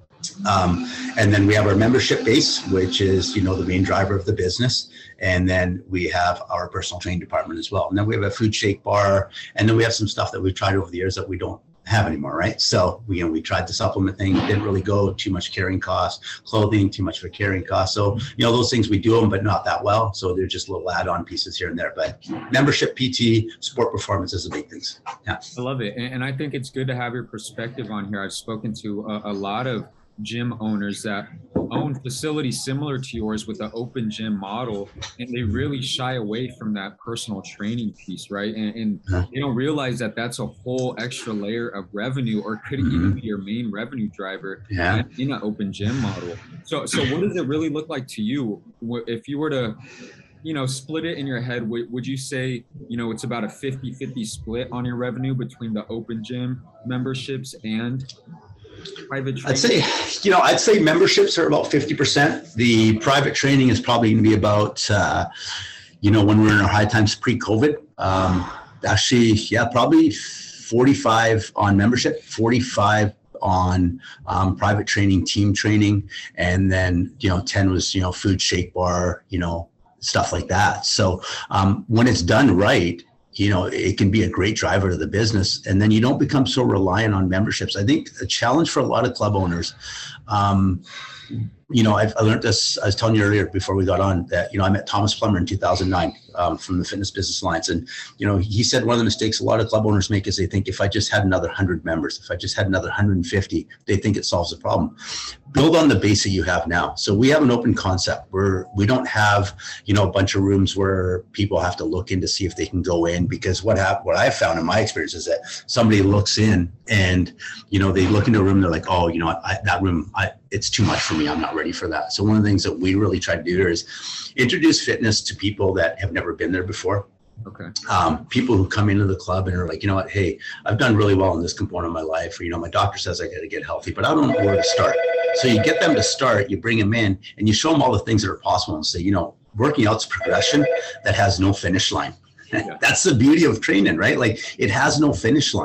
Um, and then we have our membership base, which is, you know, the main driver of the business. And then we have our personal training department as well. And then we have a food shake bar. And then we have some stuff that we've tried over the years that we don't have anymore, right? So we, you know, we tried the supplement thing, didn't really go, too much carrying costs, clothing, too much of a carrying cost. So, you know, those things we do them, but not that well. So they're just little add-on pieces here and there. But membership, P T, sport performance is the big things. Yeah. I love it. And, and I think it's good to have your perspective on here. I've spoken to a, a lot of gym owners that own facilities similar to yours with the open gym model, and they really shy away from that personal training piece, right? And, and they don't realize that that's a whole extra layer of revenue, or could mm-hmm. even be your main revenue driver yeah. in an open gym model. So, so what does it really look like to you if you were to, you know, split it in your head? Would you say, you know, it's about a fifty-fifty split on your revenue between the open gym memberships and private training? I'd say, you know, I'd say memberships are about fifty percent. The private training is probably going to be about, uh, you know, when we're in our high times pre-COVID, um, actually, yeah, probably forty-five on membership, forty-five on um, private training, team training. And then, you know, ten was, you know, food shake bar, you know, stuff like that. So um, when it's done right, you know, it can be a great driver to the business, and then you don't become so reliant on memberships. I think a challenge for a lot of club owners, um, you know, I've, I learned this, I was telling you earlier before we got on that, you know, I met Thomas Plummer in two thousand nine um, from the Fitness Business Alliance. And, you know, he said one of the mistakes a lot of club owners make is they think if I just had another one hundred members, if I just had another one hundred fifty, they think it solves the problem. Build on the base that you have now. So we have an open concept where we don't have, you know, a bunch of rooms where people have to look in to see if they can go in, because what hap- what I've found in my experience is that somebody looks in and, you know, they look into a room, they're like, oh, you know, I, that room, I, it's too much for me. I'm not ready for that. So one of the things that we really try to do here is introduce fitness to people that have never been there before. Okay. Um, people who come into the club and are like, you know what, hey, I've done really well in this component of my life, or, you know, my doctor says I got to get healthy, but I don't know where to start. So you get them to start, you bring them in, and you show them all the things that are possible and say, you know, working out's progression that has no finish line. Yeah. That's the beauty of training, right? Like, it has no finish line.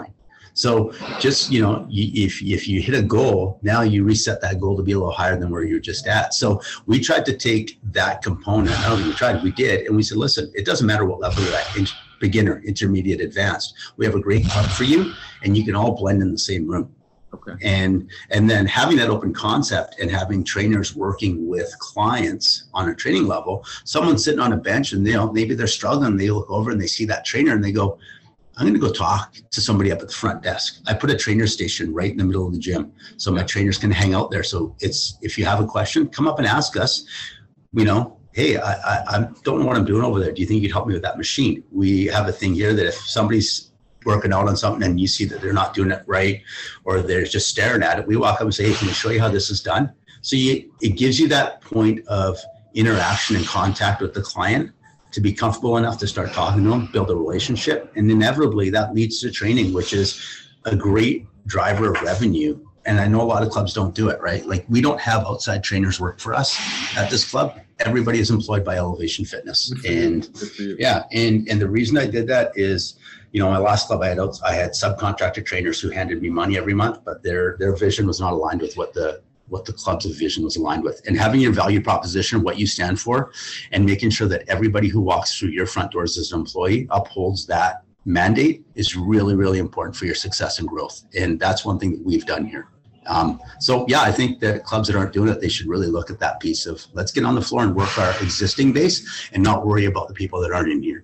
So just, you know, if, if you hit a goal, now you reset that goal to be a little higher than where you're just at. So we tried to take that component. I don't think we tried, we did. And we said, listen, it doesn't matter what level you're at, beginner, intermediate, advanced. We have a great club for you, and you can all blend in the same room. Okay. And and then having that open concept and having trainers working with clients on a training level, someone sitting on a bench and, you know, maybe they're struggling, they look over and they see that trainer and they go, I'm going to go talk to somebody up at the front desk. I put a trainer station right in the middle of the gym, so my trainers can hang out there. So it's, if you have a question, come up and ask us, you know, hey, I, I, I don't know what I'm doing over there. Do you think you'd help me with that machine? We have a thing here that if somebody's working out on something and you see that they're not doing it right, or they're just staring at it, we walk up and say, hey, can we show you how this is done? So you, it gives you that point of interaction and contact with the client to be comfortable enough to start talking to them, build a relationship. And inevitably that leads to training, which is a great driver of revenue. And I know a lot of clubs don't do it, right? Like, we don't have outside trainers work for us at this club. Everybody is employed by Elevation Fitness. And yeah, and, and the reason I did that is, you know, my last club, I had I had subcontractor trainers who handed me money every month, but their their vision was not aligned with what the what the club's vision was aligned with. And having your value proposition, what you stand for, and making sure that everybody who walks through your front doors as an employee upholds that mandate is really, really important for your success and growth. And that's one thing that we've done here. Um, so yeah, I think that clubs that aren't doing it, they should really look at that piece of, let's get on the floor and work our existing base and not worry about the people that aren't in here.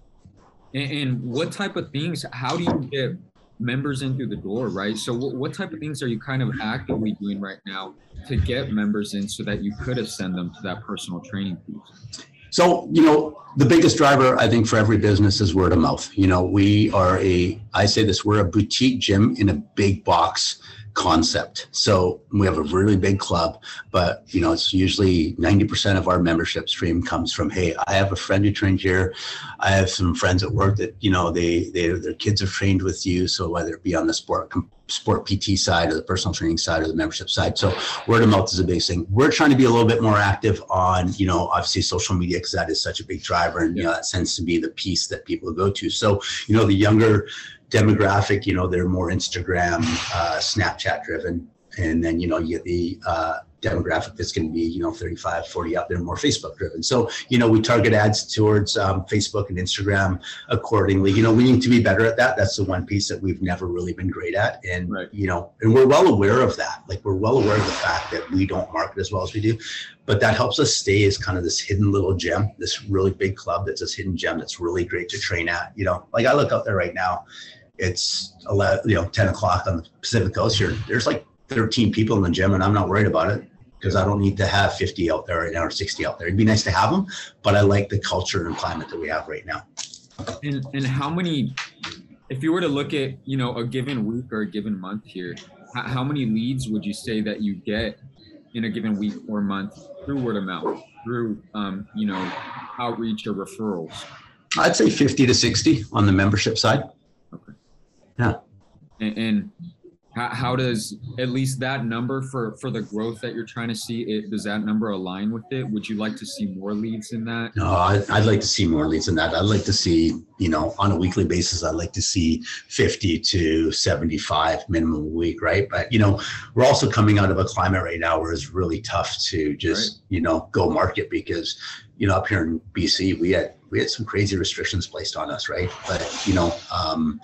And, and what type of things, how do you get members in through the door, right? So what, what type of things are you kind of actively doing right now to get members in so that you could ascend them to that personal training piece? So, you know, the biggest driver, I think, for every business is word of mouth. You know, we are a, I say this, we're a boutique gym in a big box concept. So we have a really big club, but, you know, it's usually ninety percent of our membership stream comes from, hey, I have a friend who trained here. I have some friends at work that, you know, they, they their kids have trained with you. So whether it be on the sport sport P T side or the personal training side or the membership side. So word of mouth is a big thing. We're trying to be a little bit more active on, you know, obviously social media, because that is such a big driver, and, you know, that tends to be the piece that people go to. So, you know, the younger demographic, you know, they're more Instagram, uh, Snapchat driven. And then, you know, you get the uh, demographic that's going to be, you know, thirty-five, forty up there, more Facebook driven. So, you know, we target ads towards um, Facebook and Instagram accordingly. You know, we need to be better at that. That's the one piece that we've never really been great at. And, right. you know, and we're well aware of that. Like, we're well aware of the fact that we don't market as well as we do. But that helps us stay as kind of this hidden little gem, this really big club that's this hidden gem that's really great to train at. You know, like I look out there right now, it's eleven, you know, ten o'clock on the Pacific Coast here. There's like thirteen people in the gym, and I'm not worried about it because I don't need to have fifty out there right now or sixty out there. It'd be nice to have them, but I like the culture and climate that we have right now. And and how many, if you were to look at, you know, a given week or a given month here, how many leads would you say that you get in a given week or month through word of mouth, through, um, you know, outreach or referrals? I'd say fifty to sixty on the membership side. Okay. Yeah. And, and how, how does at least that number for, for the growth that you're trying to see, it, does that number align with it? Would you like to see more leads in that? No, I, I'd like to see more leads in that. I'd like to see, you know, on a weekly basis, I'd like to see fifty to seventy-five minimum a week, right? But, you know, we're also coming out of a climate right now where it's really tough to just, right. you know, go market because, you know, up here in B C, we had, we had some crazy restrictions placed on us, right? But, you know, um,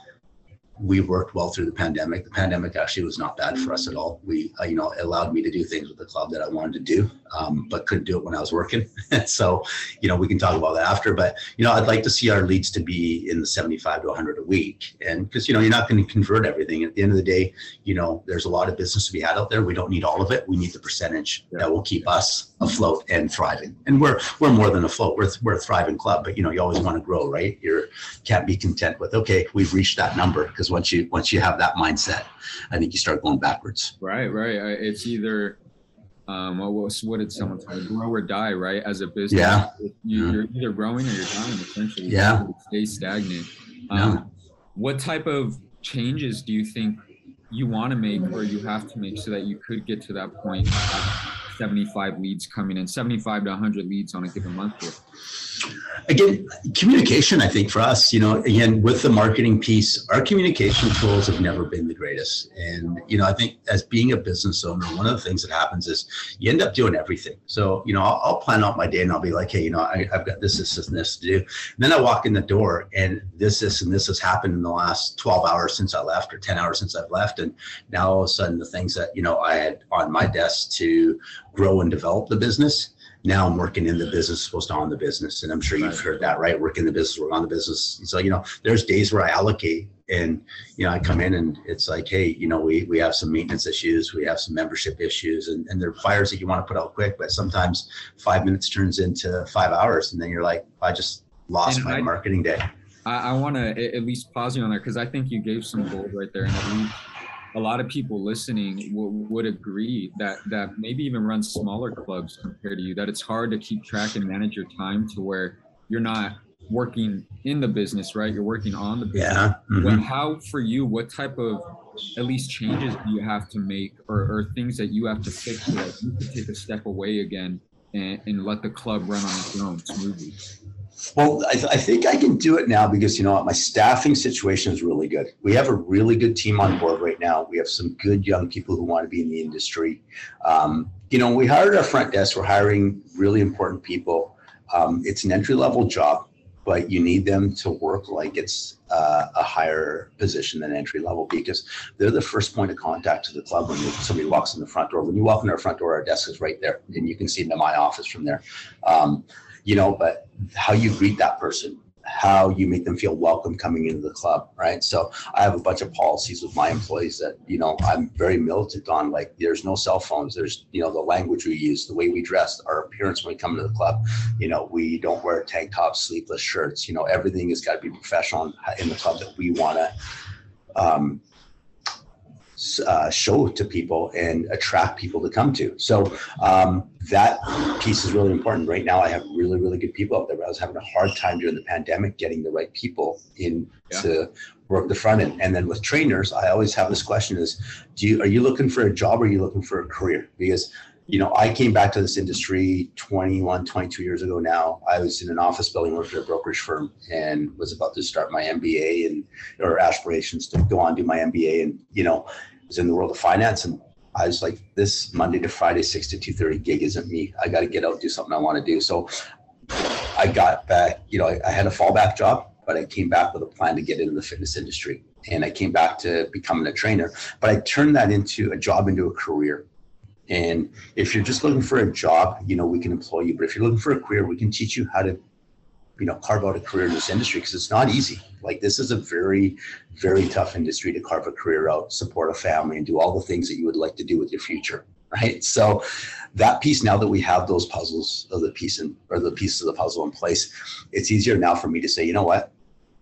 we worked well through the pandemic. The pandemic actually was not bad for us at all. We, uh, you know, it allowed me to do things with the club that I wanted to do, um, but couldn't do it when I was working. So, you know, we can talk about that after, but, you know, I'd like to see our leads to be in the seventy-five to one hundred a week. And because, you know, you're not going to convert everything. At the end of the day, you know, there's a lot of business to be had out there. We don't need all of it. We need the percentage yeah. that will keep us afloat and thriving. And we're, we're more than afloat. We're, we're a thriving club, but, you know, you always want to grow, right? You can't be content with, okay, we've reached that number, because once you once you have that mindset, I think you start going backwards. Right, right. It's either, um, what, was, what did someone tell you? Grow or die, right? As a business, yeah. you, mm-hmm. you're either growing or you're dying, essentially. Yeah. You stay stagnant. Um, yeah. What type of changes do you think you want to make or you have to make so that you could get to that point of seventy-five leads coming in, seventy-five to one hundred leads on a given month here? Again, communication, I think for us, you know, again, with the marketing piece, our communication tools have never been the greatest. And, you know, I think as being a business owner, one of the things that happens is you end up doing everything. So, you know, I'll, I'll plan out my day and I'll be like, hey, you know, I, I've got this, this, this, and this to do. And then I walk in the door and this, this, and this has happened in the last twelve hours since I left or ten hours since I've left. And now all of a sudden the things that, you know, I had on my desk to grow and develop the business, now I'm working in the business, supposed to own the business. And I'm sure you've heard that, right? Work in the business, work on the business. So, you know, there's days where I allocate and, you know, I come in and it's like, hey, you know, we, we have some maintenance issues. We have some membership issues and, and they're fires that you want to put out quick, but sometimes five minutes turns into five hours. And then you're like, I just lost and my I, marketing day. I, I want to at least pause you on there because I think you gave some gold right there. And at least a lot of people listening w- would agree that that maybe even run smaller clubs compared to you, that it's hard to keep track and manage your time to where you're not working in the business, right? You're working on the business. Yeah. Mm-hmm. But how for you, what type of at least changes do you have to make or, or things that you have to fix so that you can take a step away again and, and let the club run on its own smoothly? Well, I, th- I think I can do it now because, you know what, my staffing situation is really good. We have a really good team on board right now. We have some good young people who want to be in the industry. Um, you know, we hired our front desk. We're hiring really important people. Um, it's an entry-level job, but you need them to work like it's uh, a higher position than entry level because they're the first point of contact to the club when somebody walks in the front door. When you walk in our front door, our desk is right there, and you can see them in my office from there. Um, you know, but how you greet that person, how you make them feel welcome coming into the club, right? So I have a bunch of policies with my employees that, you know, I'm very militant on, like there's no cell phones, there's, you know, the language we use, the way we dress, our appearance when we come to the club, you know, we don't wear tank tops, sleeveless shirts, you know, everything has got to be professional in the club that we want to um, Uh, show to people and attract people to come to. So um, that piece is really important. Right now, I have really, really good people out there. But I was having a hard time during the pandemic getting the right people in yeah. to work the front end. And then with trainers, I always have this question is, do you, are you looking for a job or are you looking for a career? Because, you know, I came back to this industry twenty-one, twenty-two years ago now. I was in an office building, worked at a brokerage firm and was about to start my M B A and or aspirations to go on and do my M B A. And, you know, was in the world of finance and I was like, this Monday to Friday, six to two thirty gig isn't me. I got to get out, do something I want to do. So I got back, you know, I, I had a fallback job, but I came back with a plan to get into the fitness industry. And I came back to becoming a trainer, but I turned that into a job, into a career. And if you're just looking for a job, you know, we can employ you. But if you're looking for a career, we can teach you how to, you know, carve out a career in this industry because it's not easy. Like this is a very, very tough industry to carve a career out, support a family and do all the things that you would like to do with your future. Right. So that piece, now that we have those puzzles of the piece in, or the pieces of the puzzle in place, it's easier now for me to say, you know what,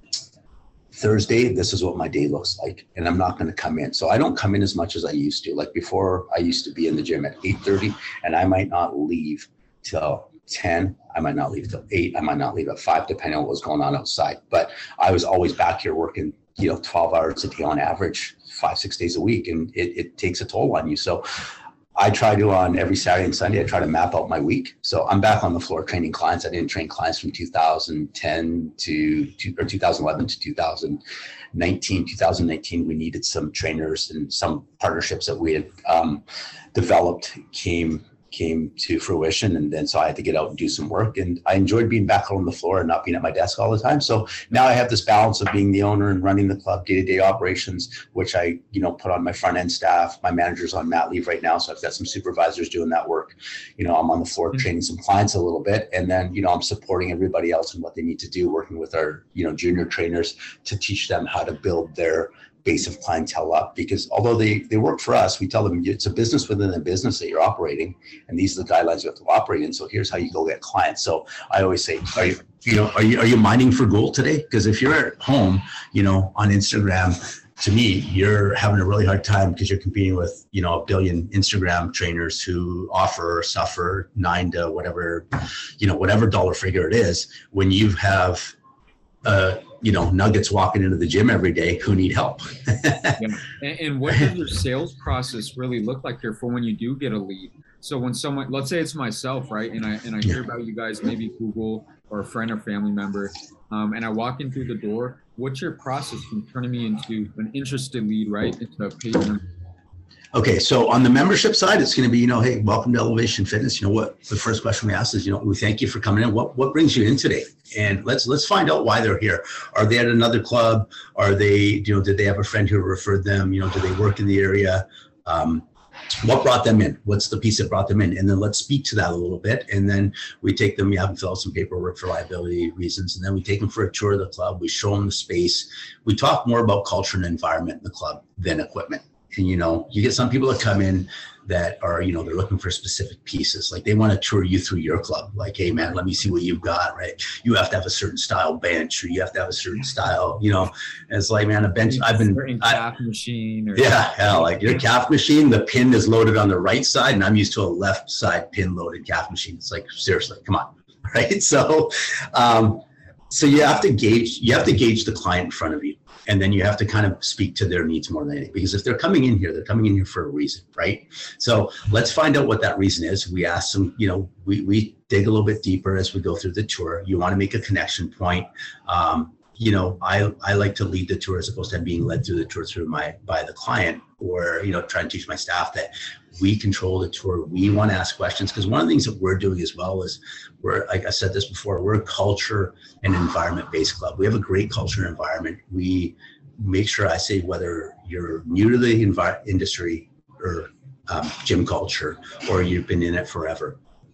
Thursday, this is what my day looks like. And I'm not going to come in. So I don't come in as much as I used to. Like before, I used to be in the gym at eight thirty and I might not leave till ten. I might not leave till eight. I might not leave at five, depending on what was going on outside. But I was always back here working, you know, twelve hours a day on average, five, six days a week. And it, it takes a toll on you. So I try to, on every Saturday and Sunday, I try to map out my week. So I'm back on the floor training clients. I didn't train clients from two thousand ten to, to or two thousand eleven to two thousand nineteen. two thousand nineteen, we needed some trainers and some partnerships that we had um, developed came came to fruition. And then so I had to get out and do some work. And I enjoyed being back on the floor and not being at my desk all the time. So now I have this balance of being the owner and running the club, day-to-day operations, which I, you know, put on my front end staff. My manager's on mat leave right now. So I've got some supervisors doing that work. You know, I'm on the floor mm-hmm. training some clients a little bit. And then, you know, I'm supporting everybody else in what they need to do, working with our, you know, junior trainers to teach them how to build their base of clientele up, because although they, they work for us, we tell them it's a business within a business that you're operating. And these are the guidelines you have to operate in. So here's how you go get clients. So I always say, are you, you know, are you, are you mining for gold today? Because if you're at home, you know, on Instagram, to me, you're having a really hard time because you're competing with, you know, a billion Instagram trainers who offer or suffer nine to whatever, you know, whatever dollar figure it is, when you have, uh, you know, nuggets walking into the gym every day who need help. yeah. and, and what does your sales process really look like here for when you do get a lead? So when someone, let's say it's myself, right? And I, and I hear about you guys, maybe Google or a friend or family member, um, and I walk in through the door, what's your process from turning me into an interested lead, right, into a paid member? Okay, so on the membership side, it's going to be, you know, hey, welcome to Elevation Fitness. You know what? The first question we ask is, you know, we thank you for coming in. What what brings you in today? And let's let's find out why they're here. Are they at another club? Are they, you know, did they have a friend who referred them? You know, do they work in the area? Um, what brought them in? What's the piece that brought them in? And then let's speak to that a little bit. And then we take them, we have them fill out some paperwork for liability reasons. And then we take them for a tour of the club. We show them the space. We talk more about culture and environment in the club than equipment. And, you know, you get some people that come in that are, you know, they're looking for specific pieces. Like they want to tour you through your club. Like, hey, man, let me see what you've got, right? You have to have a certain style bench, or you have to have a certain style, you know. And it's like, man, a bench, I've been. Certain calf I, machine. Or yeah, yeah, like your calf machine, the pin is loaded on the right side, and I'm used to a left side pin loaded calf machine. It's like, seriously, come on, right? So, um, so you have to gauge, you have to gauge the client in front of you. And then you have to kind of speak to their needs more than anything, because if they're coming in here, they're coming in here for a reason, right? So let's find out what that reason is. We ask them, you know, we, we dig a little bit deeper as we go through the tour. You want to make a connection point. Um, you know, I, I like to lead the tour as opposed to being led through the tour through my, by the client, or, you know, try and teach my staff that we control the tour. We want to ask questions, because one of the things that we're doing as well is we're, like I said this before, we're a culture and environment based club. We have a great culture and environment. We make sure I say, whether you're new to the envi- industry or um, gym culture, or you've been in it forever,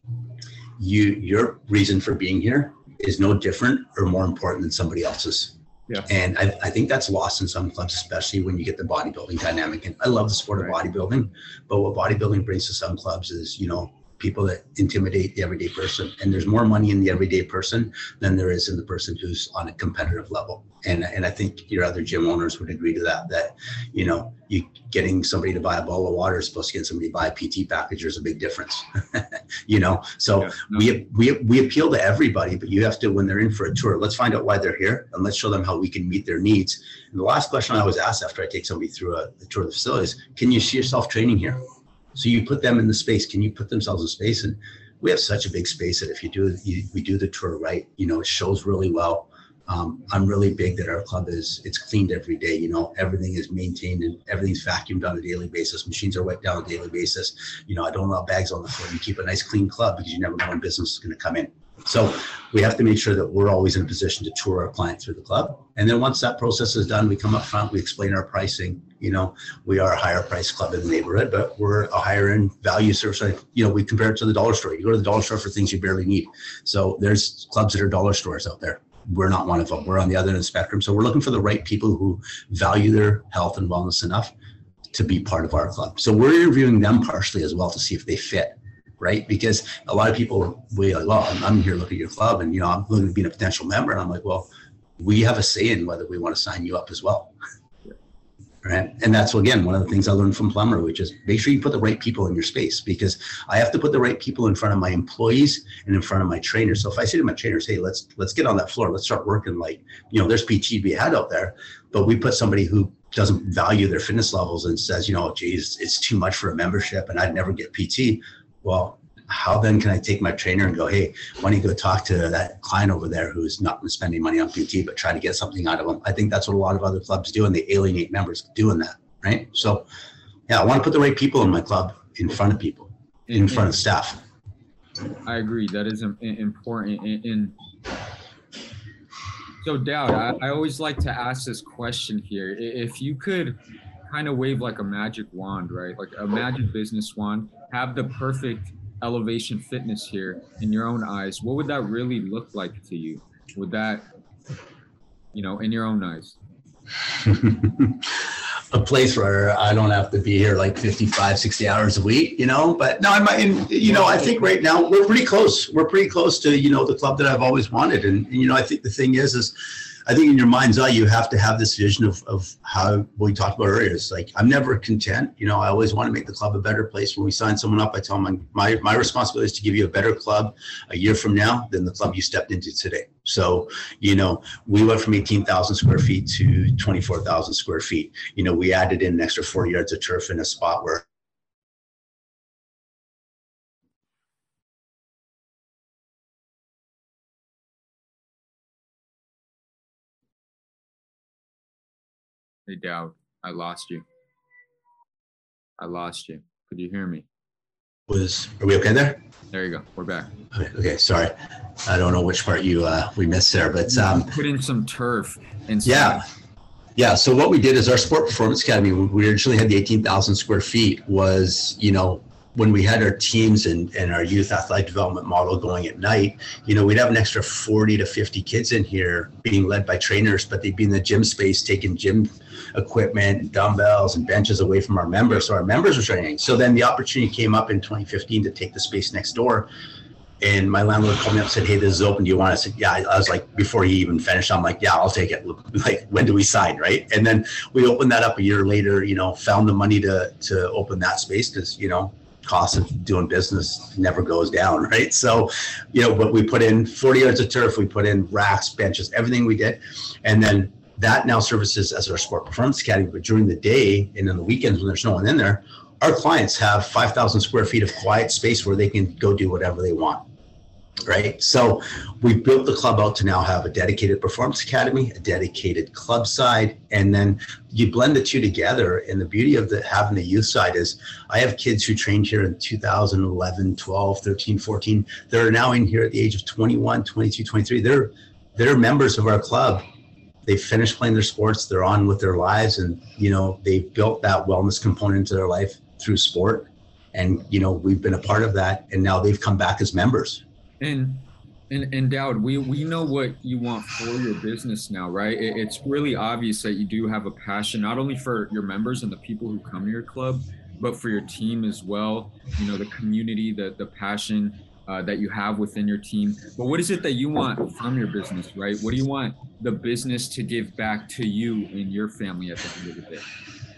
you, your reason for being here is no different or more important than somebody else's. Yeah. And I, I think that's lost in some clubs, especially when you get the bodybuilding dynamic. And I love the sport of Right. bodybuilding, but what bodybuilding brings to some clubs is, you know, people that intimidate the everyday person. And there's more money in the everyday person than there is in the person who's on a competitive level. And and I think your other gym owners would agree to that, that, you know, you getting somebody to buy a bottle of water is supposed to get somebody to buy a P T package. There's a big difference, you know? So Yeah, no. we, we, we appeal to everybody, but you have to, when they're in for a tour, let's find out why they're here, and let's show them how we can meet their needs. And the last question I always ask after I take somebody through a, a tour of the facilities, can you see yourself training here? So you put them in the space. Can you put themselves in space? And we have such a big space that if you do, you, we do the tour right, you know, it shows really well. Um, I'm really big that our club is, it's cleaned every day. You know, everything is maintained and everything's vacuumed on a daily basis. Machines are wiped down on a daily basis. You know, I don't allow bags on the floor. You keep a nice clean club, because you never know when business is going to come in. So we have to make sure that we're always in a position to tour our client through the club. And then once that process is done, we come up front, we explain our pricing. You know, we are a higher price club in the neighborhood, but we're a higher end value service. Like, you know, we compare it to the dollar store. You go to the dollar store for things you barely need. So there's clubs that are dollar stores out there. We're not one of them. We're on the other end of the spectrum. So we're looking for the right people who value their health and wellness enough to be part of our club. So we're interviewing them partially as well to see if they fit. Right? Because a lot of people, we like, well, I'm, I'm here looking at your club, and, you know, I'm looking to be a potential member. And I'm like, well, we have a say in whether we want to sign you up as well. Right. And that's, again, one of the things I learned from Plumber, which is make sure you put the right people in your space, because I have to put the right people in front of my employees and in front of my trainers. So if I say to my trainers, hey, let's, let's get on that floor, let's start working, like, you know, there's P T to be had out there, but we put somebody who doesn't value their fitness levels and says, you know, geez, it's too much for a membership and I'd never get P T. Well, how then can I take my trainer and go, hey, why don't you go talk to that client over there who's not spending money on P T, but try to get something out of them? I think that's what a lot of other clubs do, and they alienate members doing that, right? So, yeah, I want to put the right people in my club in front of people, in front of staff. I agree. That is important. And so, Dowd, I, I always like to ask this question here. If you could kind of wave like a magic wand, right? Like a magic business wand, have the perfect Elevation Fitness here in your own eyes, what would that really look like to you? Would that, you know, in your own eyes? A place where I don't have to be here like fifty-five, sixty hours a week, you know, but no, I'm, in, you know, I think right now we're pretty close. We're pretty close to, you know, the club that I've always wanted. And, and you know, I think the thing is, is I think in your mind's eye, you have to have this vision of, of how we talked about earlier. It's like, I'm never content. You know, I always want to make the club a better place. When we sign someone up, I tell them my, my responsibility is to give you a better club a year from now than the club you stepped into today. So, you know, we went from eighteen thousand square feet to twenty-four thousand square feet. You know, we added in an extra four yards of turf in a spot where Hey, Dowd, I lost you. I lost you. Could you hear me? Was are we okay there? There you go. We're back. Okay, okay, sorry. I don't know which part you uh, we missed there, but um, put in some turf and yeah, yeah. So what we did is our Sport Performance Academy. We originally had the eighteen thousand square feet. Was you know when we had our teams and, and our youth athletic development model going at night, you know, we'd have an extra forty to fifty kids in here being led by trainers, but they'd be in the gym space taking gym equipment and dumbbells and benches away from our members. So our members were training. So then the opportunity came up in twenty fifteen to take the space next door. And my landlord called me up and said, hey, this is open. Do you want it? I said, yeah. I was like, before he even finished, I'm like, yeah, I'll take it. Like, when do we sign, right? And then we opened that up a year later, you know, found the money to to open that space because, you know, cost of doing business never goes down, right? So, you know, but we put in forty yards of turf, we put in racks, benches, everything we did. And then that now services as our Sport Performance Academy. But during the day and on the weekends when there's no one in there, our clients have five thousand square feet of quiet space where they can go do whatever they want, right? So we built the club out to now have a dedicated Performance Academy, a dedicated club side, and then you blend the two together. And the beauty of the having the youth side is I have kids who trained here in two thousand eleven, twelve, thirteen, fourteen. They're now in here at the age of twenty-one, twenty-two, twenty-three. They're, they're members of our club. They've finished playing their sports. They're on with their lives. And, you know, they've built that wellness component to their life through sport. And, you know, we've been a part of that. And now they've come back as members. And and and Dowd, we we know what you want for your business now, right? It, it's really obvious that you do have a passion not only for your members and the people who come to your club, but for your team as well. You know, the community, the the passion uh, that you have within your team. But what is it that you want from your business, right? What do you want the business to give back to you and your family at the end of the day?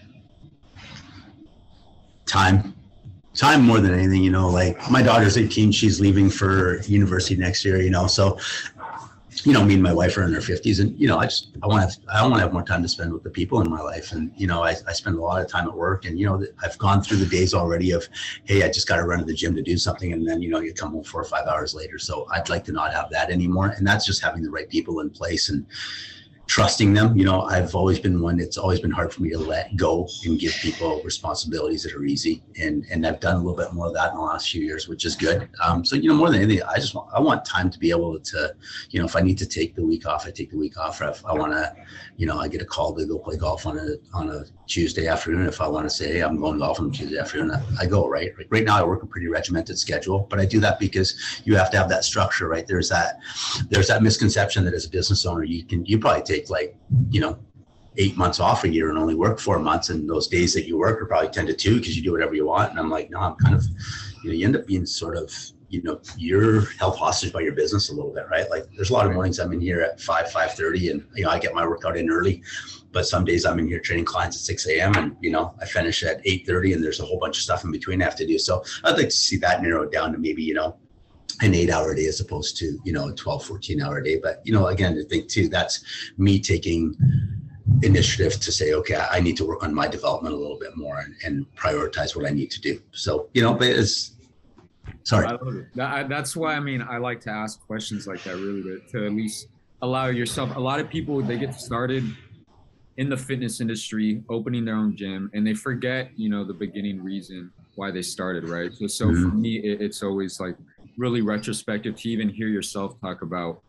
Time. Time more than anything, you know, like my daughter's eighteen, she's leaving for university next year, you know, so, you know, me and my wife are in our fifties and, you know, I just, I want to, I want to have more time to spend with the people in my life. And, you know, I, I spend a lot of time at work and, you know, I've gone through the days already of, hey, I just got to run to the gym to do something. And then, you know, you come home four or five hours later. So I'd like to not have that anymore. And that's just having the right people in place and trusting them. You know, I've always been one, it's always been hard for me to let go and give people responsibilities that are easy. And and I've done a little bit more of that in the last few years, which is good. Um, so, you know, more than anything, I just want, I want time to be able to, you know, if I need to take the week off, I take the week off. Or if I want to, you know, I get a call to go play golf on a, on a Tuesday afternoon. If I want to say, hey, I'm going golf on Tuesday afternoon, I, I go, right? Like right now I work a pretty regimented schedule, but I do that because you have to have that structure, right? There's that, there's that misconception that as a business owner, you can, you probably take like, you know, eight months off a year and only work four months. And those days that you work are probably ten to two because you do whatever you want. And I'm like, no, I'm kind of, you know, you end up being sort of, you know, you're held hostage by your business a little bit, right? Like there's a lot of mornings I'm in here at five, five thirty and, you know, I get my workout in early, but some days I'm in here training clients at six a.m. and, you know, I finish at eight thirty and there's a whole bunch of stuff in between I have to do. So I'd like to see that narrowed down to maybe, you know, an eight hour day as opposed to, you know, a twelve, fourteen hour day. But, you know, again, I think too, that's me taking initiative to say, okay, I need to work on my development a little bit more and, and prioritize what I need to do. So, you know, but it's, sorry. I love it. That, that's why, I mean, I like to ask questions like that really to, to at least allow yourself. A lot of people, they get started in the fitness industry, opening their own gym, and they forget, you know, the beginning reason why they started, right? So, so mm-hmm. for me, it, it's always like really retrospective to even hear yourself talk about,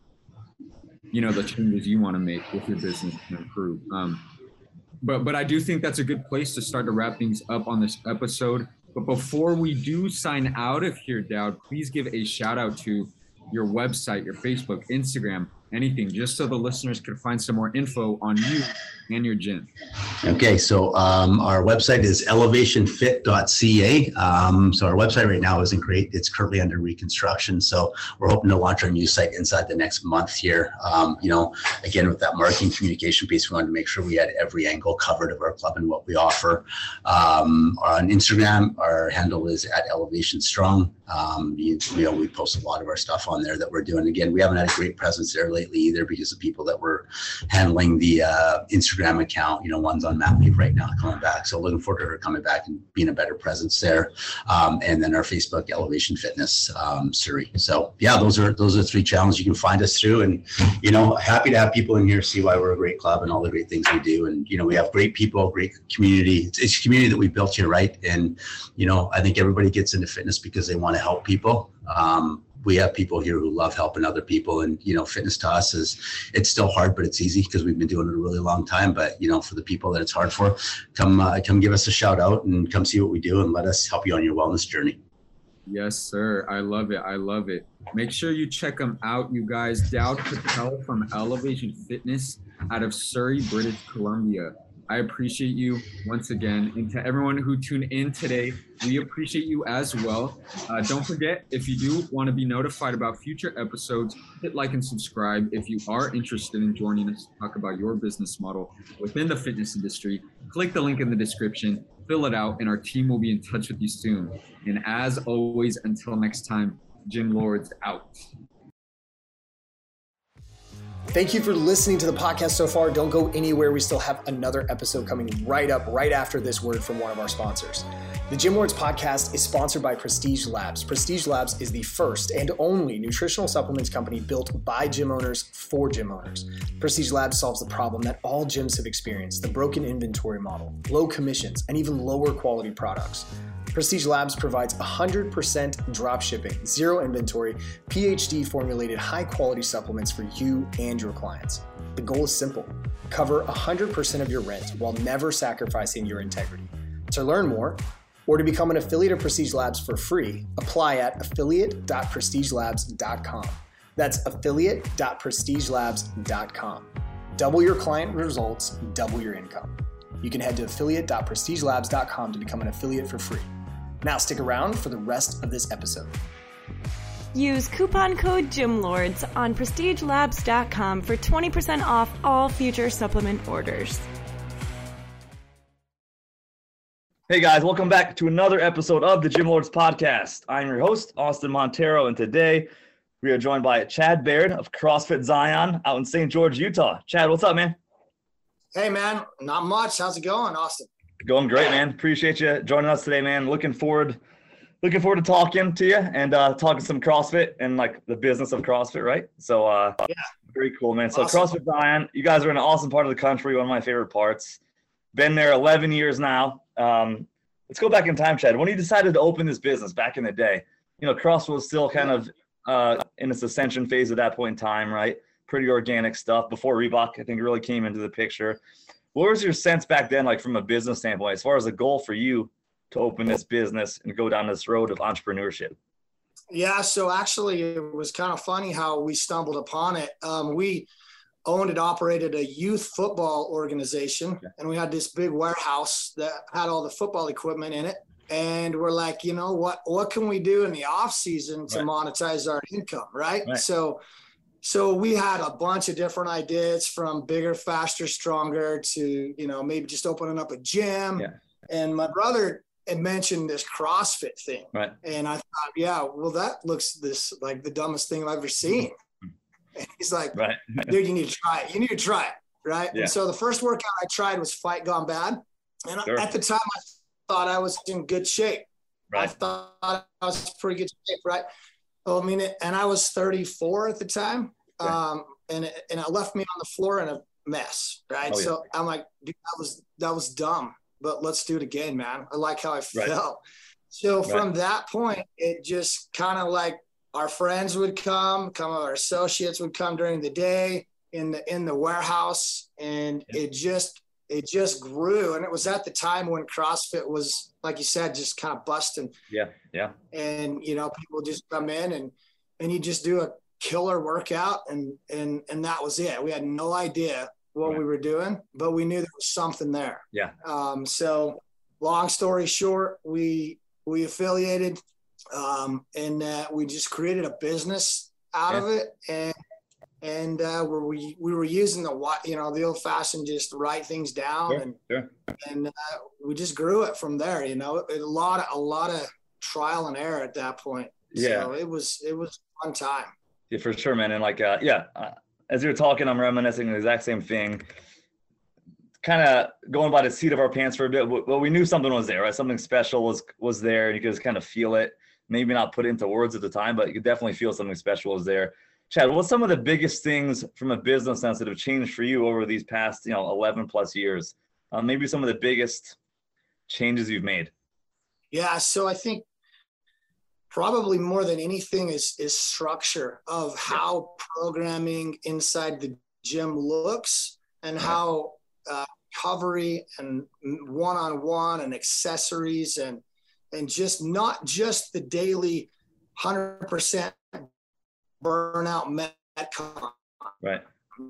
you know, the changes you want to make with your business to improve. Um, but, but I do think that's a good place to start to wrap things up on this episode. But before we do sign out of here, Dowd, please give a shout out to your website, your Facebook, Instagram, anything, just so the listeners could find some more info on you and your gym. Okay, so um, our website is elevation fit dot c a. Um, so our website right now isn't great. It's currently under reconstruction. So we're hoping to launch our new site inside the next month here. Um, you know, again, with that marketing communication piece, we wanted to make sure we had every angle covered of our club and what we offer. Um, on Instagram, our handle is at Elevation Strong. Um, you, you know, we post a lot of our stuff on there that we're doing. Again, we haven't had a great presence there lately either because of people that were handling the uh, Instagram account. You know, one's on mat leave right now, coming back. So looking forward to her coming back and being a better presence there. Um, and then our Facebook Elevation Fitness, um, Surrey. So yeah, those are those are three channels you can find us through. And, you know, happy to have people in here see why we're a great club and all the great things we do. And, you know, we have great people, great community. It's, it's a community that we built here, right? And, you know, I think everybody gets into fitness because they want to help people. Um, we have people here who love helping other people, and, you know, fitness to us is, it's still hard, but it's easy because we've been doing it a really long time. But, you know, for the people that it's hard for, come, uh, come give us a shout out and come see what we do and let us help you on your wellness journey. Yes, sir. I love it. I love it. Make sure you check them out, you guys. Daud Patel from Elevation Fitness out of Surrey, British Columbia. I appreciate you once again. And to everyone who tuned in today, we appreciate you as well. Uh, don't forget, if you do want to be notified about future episodes, hit like and subscribe. If you are interested in joining us to talk about your business model within the fitness industry, click the link in the description, fill it out, and our team will be in touch with you soon. And as always, until next time, Gym Lords out. Thank you for listening to the podcast so far. Don't go anywhere. We still have another episode coming right up, right after this word from one of our sponsors. The Gym Lords podcast is sponsored by Prestige Labs. Prestige Labs is the first and only nutritional supplements company built by gym owners for gym owners. Prestige Labs solves the problem that all gyms have experienced: the broken inventory model, low commissions, and even lower quality products. Prestige Labs provides one hundred percent drop shipping, zero inventory, P H D formulated high quality supplements for you and your clients. The goal is simple: cover one hundred percent of your rent while never sacrificing your integrity. To learn more or to become an affiliate of Prestige Labs for free, apply at affiliate dot prestige labs dot com. That's affiliate dot prestige labs dot com. Double your client results, double your income. You can head to affiliate dot prestige labs dot com to become an affiliate for free. Now stick around for the rest of this episode. Use coupon code GYMLORDS on prestige labs dot com for twenty percent off all future supplement orders. Hey guys, welcome back to another episode of the Gym Lords podcast. I'm your host, Austin Montero, and today we are joined by Chad Baird of CrossFit Zion out in Saint George, Utah. Chad, what's up, man? Hey, man. Not much. How's it going, Austin? Going great, man. Appreciate you joining us today, man. Looking forward, looking forward to talking to you and uh, talking some CrossFit and like the business of CrossFit, right? So, uh, yeah, very cool, man. So, awesome. CrossFit Zion, you guys are in an awesome part of the country. One of my favorite parts. Been there eleven years now. Um, let's go back in time, Chad. When you decided to open this business back in the day, you know, CrossFit was still kind of uh, in its ascension phase at that point in time, right? Pretty organic stuff before Reebok, I think, really came into the picture. What was your sense back then, like from a business standpoint, as far as a goal for you to open this business and go down this road of entrepreneurship? Yeah, so actually it was kind of funny how we stumbled upon it. Um, we owned and operated a youth football organization, and we had this big warehouse that had all the football equipment in it. And we're like, you know, what, what can we do in the off season to right. monetize our income, right? right? So So we had a bunch of different ideas, from bigger, faster, stronger to, you know, maybe just opening up a gym. Yeah. And my brother had mentioned this CrossFit thing. Right. And I thought, yeah, well, that looks this like the dumbest thing I've ever seen. And he's like, right. dude, you need to try it. You need to try it. Right. Yeah. And so the first workout I tried was Fight Gone Bad. And sure. at the time I thought I was in good shape. Right. I thought I was in pretty good shape. Right. Well, I mean, it, and I was thirty-four at the time, yeah. um, and it, and it left me on the floor in a mess, right? Oh, yeah. So I'm like, dude, that was that was dumb, but let's do it again, man. I like how I felt. Right. So right. from that point, it just kind of like our friends would come, some of our associates would come during the day in the in the warehouse, and yeah. it just it just grew. And it was at the time when CrossFit was, like you said, just kind of busting. Yeah. Yeah. And, you know, people just come in and, and you just do a killer workout, and, and, and that was it. We had no idea what right. we were doing, but we knew there was something there. Yeah. Um, so long story short, we, we affiliated, um, and, uh, we just created a business out yeah. of it. And, And uh, where we we were using the you know the old fashioned just write things down, sure, and sure. and uh, we just grew it from there. You know, a lot of a lot of trial and error at that point. Yeah, so it was it was a fun time. Yeah, for sure, man. And like, uh, yeah, uh, as you're talking, I'm reminiscing the exact same thing. Kind of going by the seat of our pants for a bit. Well, we knew something was there, right? Something special was was there. You could just kind of feel it. Maybe not put it into words at the time, but you could definitely feel something special was there. Chad, what's some of the biggest things from a business sense that have changed for you over these past, you know, eleven plus years? Uh, maybe some of the biggest changes you've made. Yeah, so I think probably more than anything is is structure of how programming inside the gym looks and how uh, recovery and one-on-one and accessories and and just not just the daily one hundred percent burnout metcon. Right.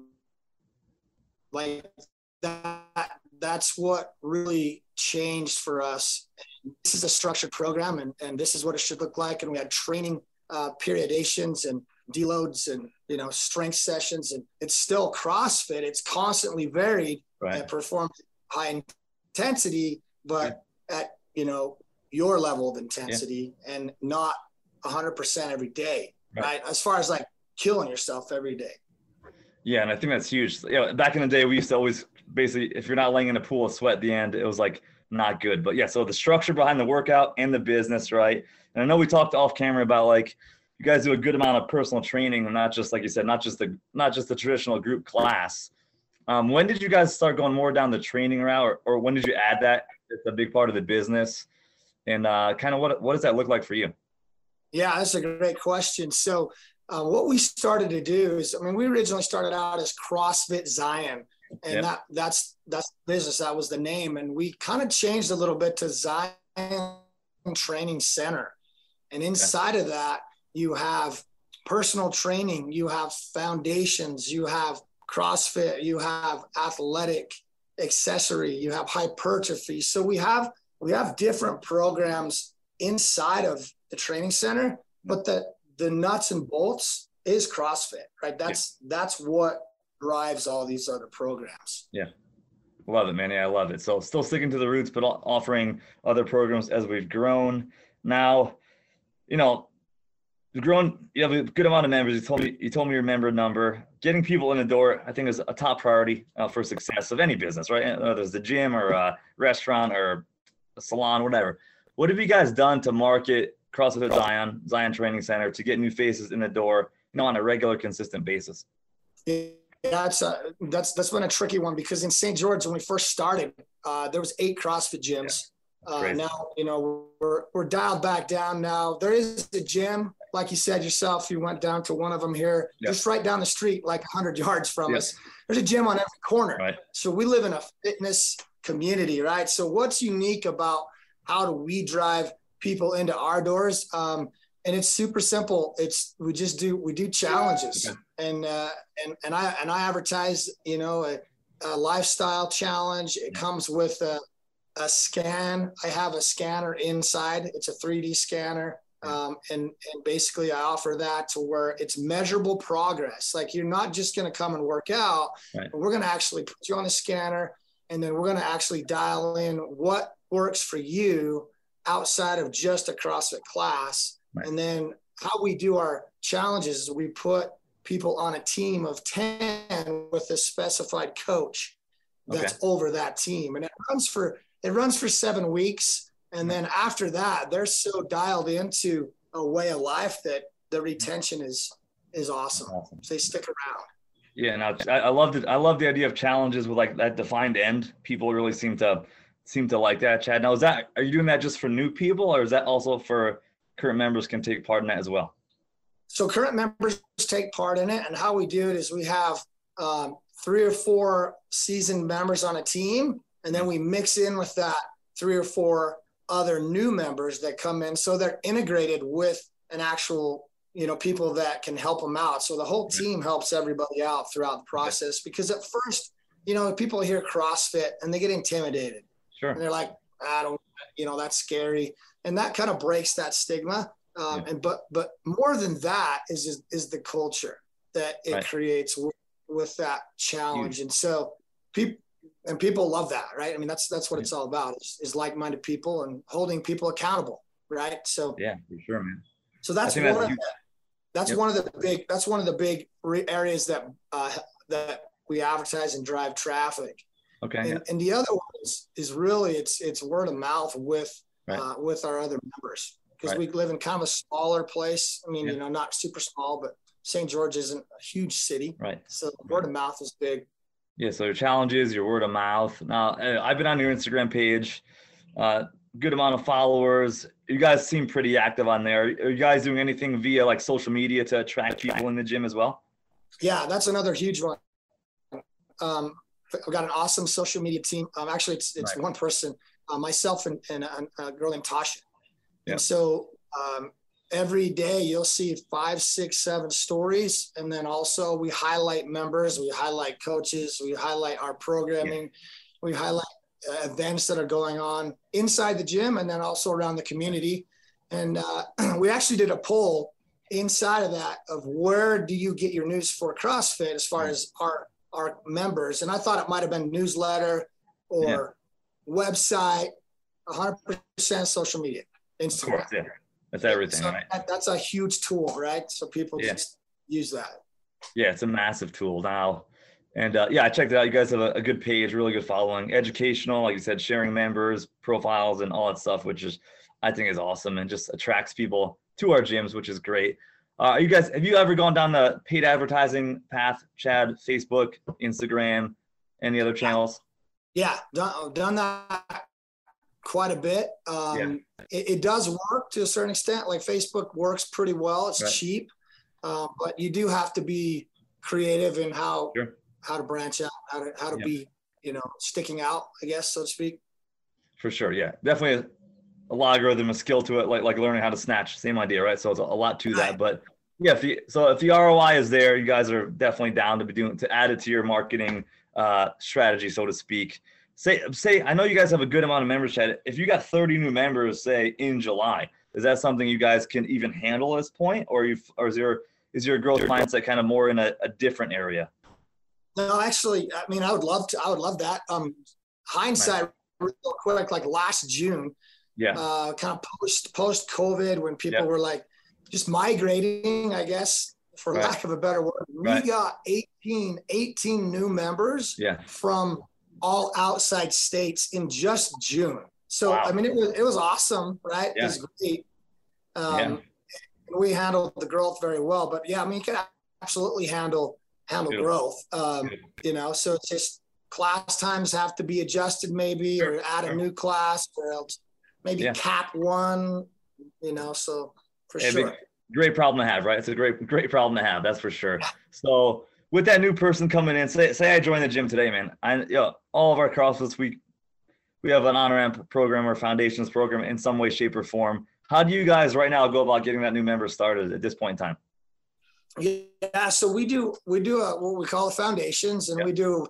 Like that, that's what really changed for us. This is a structured program, and, and this is what it should look like. And we had training uh, periodizations and deloads and, you know, strength sessions, and it's still CrossFit. It's constantly varied right. and performed high intensity, but yeah. at, you know, your level of intensity yeah. and not one hundred percent every day, right. right? As far as like killing yourself every day. Yeah, and I think that's huge. You know, back in the day, we used to always basically, if you're not laying in a pool of sweat at the end, it was like not good. But yeah, so the structure behind the workout and the business, right? And I know we talked off camera about like you guys do a good amount of personal training, and not just like you said, not just the not just the traditional group class. Um, when did you guys start going more down the training route, or, or when did you add that? It's a big part of the business, and uh, kind of what what does that look like for you? Yeah, that's a great question. So uh, what we started to do is, I mean, we originally started out as CrossFit Zion, and yep. that that's that's business. That was the name, and we kind of changed a little bit to Zion Training Center, and inside okay. of that, you have personal training, you have foundations, you have CrossFit, you have athletic accessory, you have hypertrophy. So we have we have different programs inside of the training center, but the the nuts and bolts is CrossFit, right? That's yeah. that's what drives all these other programs. Yeah. Love it, man. Yeah, I love it. So still sticking to the roots, but offering other programs as we've grown. Now, you know, you've grown, you have a good amount of members. You told me, you told me your member number. Getting people in the door, I think, is a top priority uh, for success of any business, right? Whether it's a gym or a restaurant or a salon, whatever. What have you guys done to market CrossFit Zion, Zion Training Center, to get new faces in the door, you know, on a regular, consistent basis? Yeah, that's a, that's that's been a tricky one, because in Saint George, when we first started, uh, there was eight CrossFit gyms. Yeah, uh, now, you know, we're we're dialed back down now. There is a gym, like you said yourself. You went down to one of them here, yeah. just right down the street, like one hundred yards from yeah. us. There's a gym on every corner. Right. So we live in a fitness community, right? So what's unique about how do we drive people into our doors? Um, and it's super simple. It's, we just do, we do challenges okay. and, uh, and, and I, and I advertise, you know, a, a lifestyle challenge. It comes with a, a scan. I have a scanner inside. It's a three D scanner. Um, and, and basically I offer that to where it's measurable progress. Like, you're not just going to come and work out, right. but we're going to actually put you on a scanner, and then we're going to actually dial in what works for you outside of just a CrossFit class. Right. And then how we do our challenges is we put people on a team of ten with a specified coach that's okay. over that team. And it runs for, it runs for seven weeks. And then after that, they're so dialed into a way of life that the retention is, is awesome. awesome. So they stick around. Yeah. No, I, I love it. I love the idea of challenges with like that defined end. People really seem to, seem to like that, Chad. Now, is that, are you doing that just for new people, or is that also for current members can take part in that as well? So current members take part in it. And how we do it is we have um, three or four seasoned members on a team, and then we mix in with that three or four other new members that come in. So they're integrated with an actual, you know, people that can help them out. So the whole team helps everybody out throughout the process, because at first, you know, people hear CrossFit and they get intimidated. Sure. And they're like, I don't, you know, that's scary. And that kind of breaks that stigma. Um, yeah. And, but, but more than that is, is, is the culture that it right. creates with, with that challenge. Huge. And so people, and people love that, right? I mean, that's, that's what yeah. it's all about is, is like-minded people and holding people accountable. Right. So, yeah, for sure, man. So that's one that's of the, That's yep. one of the big, that's one of the big areas that, uh, that we advertise and drive traffic. Okay. And, yeah. and the other one is, is really, it's, it's word of mouth with, right. uh, with our other members. Because right. we live in kind of a smaller place. I mean, yeah. you know, not super small, but Saint George isn't a huge city. Right. So word of mouth is big. Yeah. So your challenges, your word of mouth. Now, I've been on your Instagram page, uh, good amount of followers. You guys seem pretty active on there. Are you guys doing anything via like social media to attract people in the gym as well? Yeah, that's another huge one. Um, I've got an awesome social media team. Um, actually, it's it's right. one person, uh, myself and, and a, a girl named Tasha. Yeah. And so um, every day you'll see five, six, seven stories. And then also we highlight members, we highlight coaches, we highlight our programming, yeah. we highlight uh, events that are going on inside the gym and then also around the community. And uh, we actually did a poll inside of that of where do you get your news for CrossFit as far as our our members. And I thought it might have been newsletter or yeah. website, one hundred percent social media, Instagram. Of course, yeah. That's everything, so right? That, that's a huge tool, right? So people yeah. just use that. Yeah, it's a massive tool now. And uh, yeah, I checked it out. You guys have a, a good page, really good following, educational, like you said, sharing members, profiles, and all that stuff, which is, I think is awesome and just attracts people to our gyms, which is great. Uh, are you guys, have you ever gone down the paid advertising path, Chad? Facebook, Instagram, any other channels? Yeah, done, done that quite a bit. Um, yeah. it, it does work to a certain extent. Like Facebook works pretty well. It's right. cheap, uh, but you do have to be creative in how sure. how to branch out, how to how to yeah. be, you know, sticking out, I guess, so to speak. For sure, yeah, definitely. A, a logarithm, a skill to it, like like learning how to snatch, same idea, right? So it's a, a lot to that, but yeah, if the, so if the R O I is there, you guys are definitely down to be doing, to add it to your marketing uh, strategy, so to speak. Say, say, I know you guys have a good amount of members, Chad. If you got thirty new members, say in July, is that something you guys can even handle at this point? Or you, or is your, is your growth mindset kind of more in a, a different area? No, actually, I mean, I would love to, I would love that. Um, hindsight, real quick, like last June, yeah, uh, kind of post post COVID when people yeah. were like just migrating, I guess, for right. lack of a better word. We right. got eighteen, eighteen new members yeah. from all outside states in just June. So wow. I mean, it was it was awesome, right? Yeah. It was great. Um, yeah. We handled the growth very well, but yeah, I mean, you can absolutely handle handle Good. growth. Um, Good. you know, so it's just class times have to be adjusted, maybe, sure. or add sure. a new class, or else maybe yeah. cap one. You know, so for It'd sure. Be, great problem to have, right? It's a great, great problem to have. That's for sure. So with that new person coming in, say, say I join the gym today, man. I, you know, all of our CrossFits, we, we have an on-ramp program or foundations program in some way, shape, or form. How do you guys right now go about getting that new member started at this point in time? Yeah, so we do we do a, what we call the foundations, and yep. we do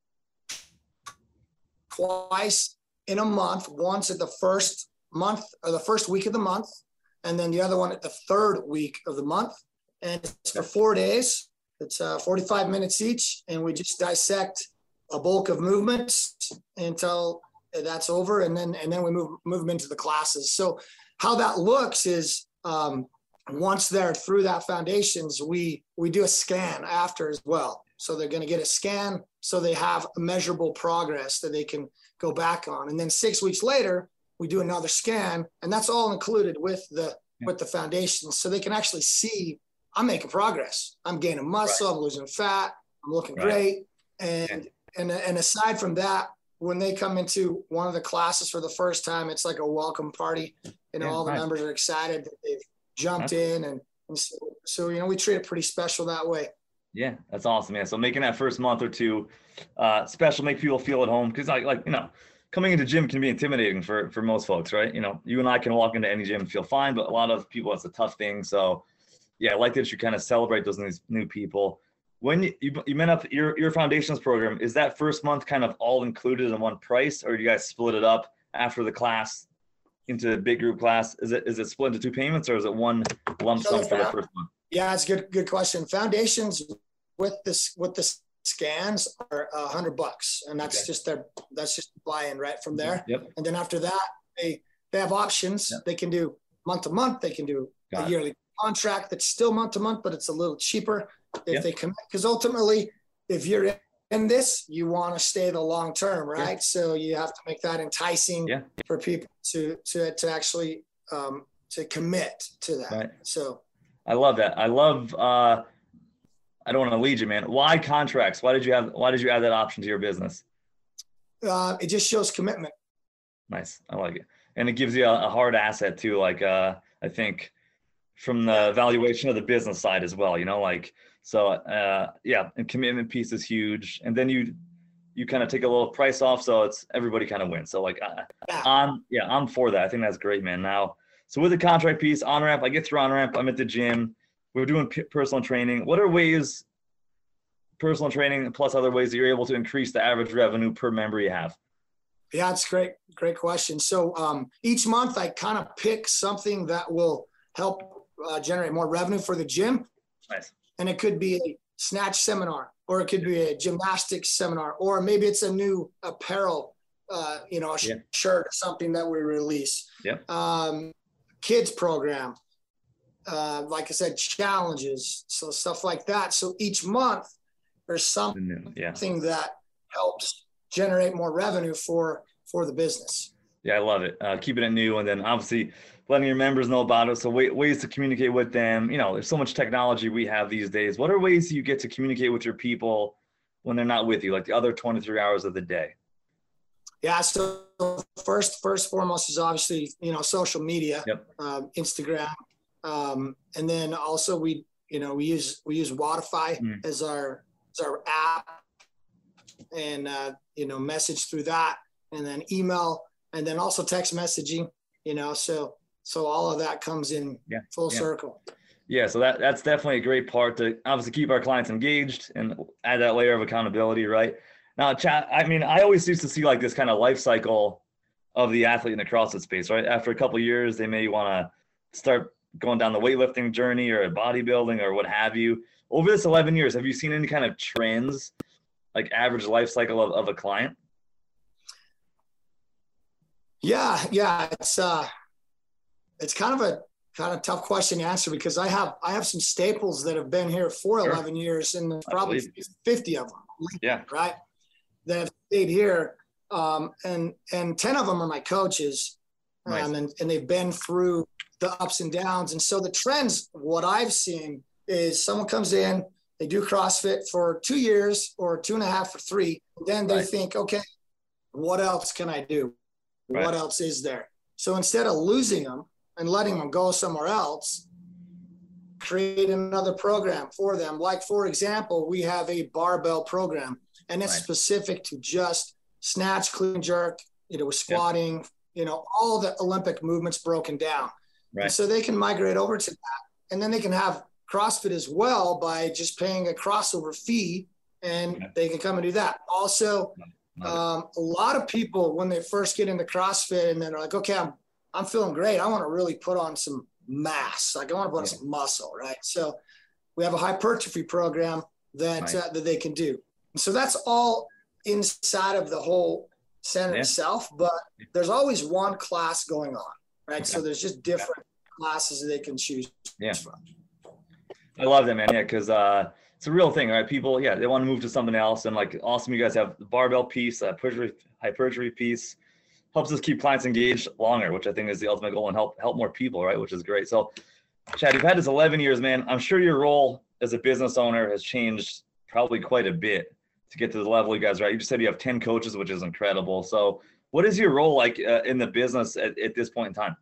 twice in a month. Once at the first month or the first week of the month, and then the other one at the third week of the month. And it's for four days. It's uh, forty-five minutes each, and we just dissect a bulk of movements until that's over, and then and then we move move them into the classes. So how that looks is um, once they're through that foundations, we we do a scan after as well. So they're going to get a scan, so they have a measurable progress that they can go back on, and then six weeks later we do another scan, and that's all included with the with the foundations, so they can actually see I'm making progress. I'm gaining muscle. Right. I'm losing fat. I'm looking right. great. And, yeah. and, and aside from that, when they come into one of the classes for the first time, it's like a welcome party. You know, yeah, all the nice. members are excited that they've jumped nice. in. And, and so, so, you know, we treat it pretty special that way. Yeah, that's awesome, man. So making that first month or two uh, special, make people feel at home. Cause like, like, you know, coming into gym can be intimidating for, for most folks, right? You know, you and I can walk into any gym and feel fine, but a lot of people, it's a tough thing. So yeah, I like that you kind of celebrate those new, new people. When you, you, you meant up your, your foundations program, is that first month kind of all included in one price, or do you guys split it up after the class into a big group class? Is it, is it split into two payments, or is it one lump sum for the first month? Yeah, it's a good, good question. Foundations with this, with the scans are a hundred bucks, and that's okay. just their, that's just buy-in right from there. Yep. And then after that, they, they have options. Yep. They can do month to month. They can do Got a yearly contract that's still month to month, but it's a little cheaper if Yeah. they commit. Because ultimately, if you're in this, you want to stay the long term, right? Yeah. So you have to make that enticing yeah. for people to to to actually um, to commit to that. Right. So I love that. I love. Uh, I don't want to lead you, man. Why contracts? Why did you have? Why did you add that option to your business? Uh, it just shows commitment. Nice. I like it. And it gives you a, a hard asset too. Like, uh, I think from the valuation of the business side as well, you know, like, so, uh, yeah. And commitment piece is huge. And then you, you kind of take a little price off. So it's, everybody kind of wins. So like, I, I'm, yeah, I'm for that. I think that's great, man. Now, so with the contract piece, on-ramp, I get through on-ramp, I'm at the gym, we're doing p- personal training. What are ways, personal training plus other ways that you're able to increase the average revenue per member you have? Yeah, it's great. Great question. So um, each month I kind of pick something that will help uh, generate more revenue for the gym. Nice. And it could be a snatch seminar, or it could be a gymnastics seminar, or maybe it's a new apparel, uh, you know, a sh- yeah. shirt or something that we release. Yeah. Um, kids program, uh, like I said, challenges, so stuff like that. So each month there's something yeah. that helps generate more revenue for for the business. Yeah, I love it. Uh, keeping it new, and then obviously letting your members know about it. So way, ways to communicate with them. You know, there's so much technology we have these days. What are ways you get to communicate with your people when they're not with you, like the other twenty-three hours of the day? Yeah. So first, first foremost is obviously, you know, social media, yep. um, Instagram, um, and then also we, you know, we use we use Wodify mm. as our as our app, and uh, you know, message through that, and then email, and then also text messaging. You know, so so all of that comes in yeah. full yeah. circle. Yeah, so that that's definitely a great part to obviously keep our clients engaged and add that layer of accountability, right? Now, chat, I mean, I always used to see like this kind of life cycle of the athlete in the CrossFit space, right? After a couple of years, they may want to start going down the weightlifting journey or bodybuilding or what have you. Over this eleven years, have you seen any kind of trends, like average life cycle of, of a client? Yeah, yeah, it's uh, it's kind of a kind of tough question to answer, because I have I have some staples that have been here for sure. eleven years, and there's probably fifty of them. Yeah, right. That have stayed here, um, and and ten of them are my coaches, um, nice. and and they've been through the ups and downs. And so the trends, what I've seen is someone comes in, they do CrossFit for two years or two and a half or three, then they right. think, okay, what else can I do? Right. What else is there? So instead of losing them and letting them go somewhere else, create another program for them. Like, for example, we have a barbell program, and it's right. specific to just snatch, clean, jerk, you know, squatting, yep. you know, all the Olympic movements broken down. Right. And so they can migrate over to that, and then they can have CrossFit as well by just paying a crossover fee, and okay. they can come and do that. Also, um, a lot of people, when they first get into CrossFit and then they're like, okay, I'm, I'm feeling great. I want to really put on some mass. Like I want to put on yeah. some muscle, right? So we have a hypertrophy program that, nice. uh, that they can do. And so that's all inside of the whole center yeah. itself, but there's always one class going on, right? Okay. So there's just different yeah. classes that they can choose yeah. from. I love that, man. Yeah, because uh, it's a real thing, right? People, yeah, they want to move to something else. And like, awesome, you guys have the barbell piece, uh, hypertrophy piece, helps us keep clients engaged longer, which I think is the ultimate goal, and help help more people, right? Which is great. So, Chad, you've had this eleven years, man. I'm sure your role as a business owner has changed probably quite a bit to get to the level you guys are at. You just said you have ten coaches, which is incredible. So, what is your role like uh, in the business at, at this point in time?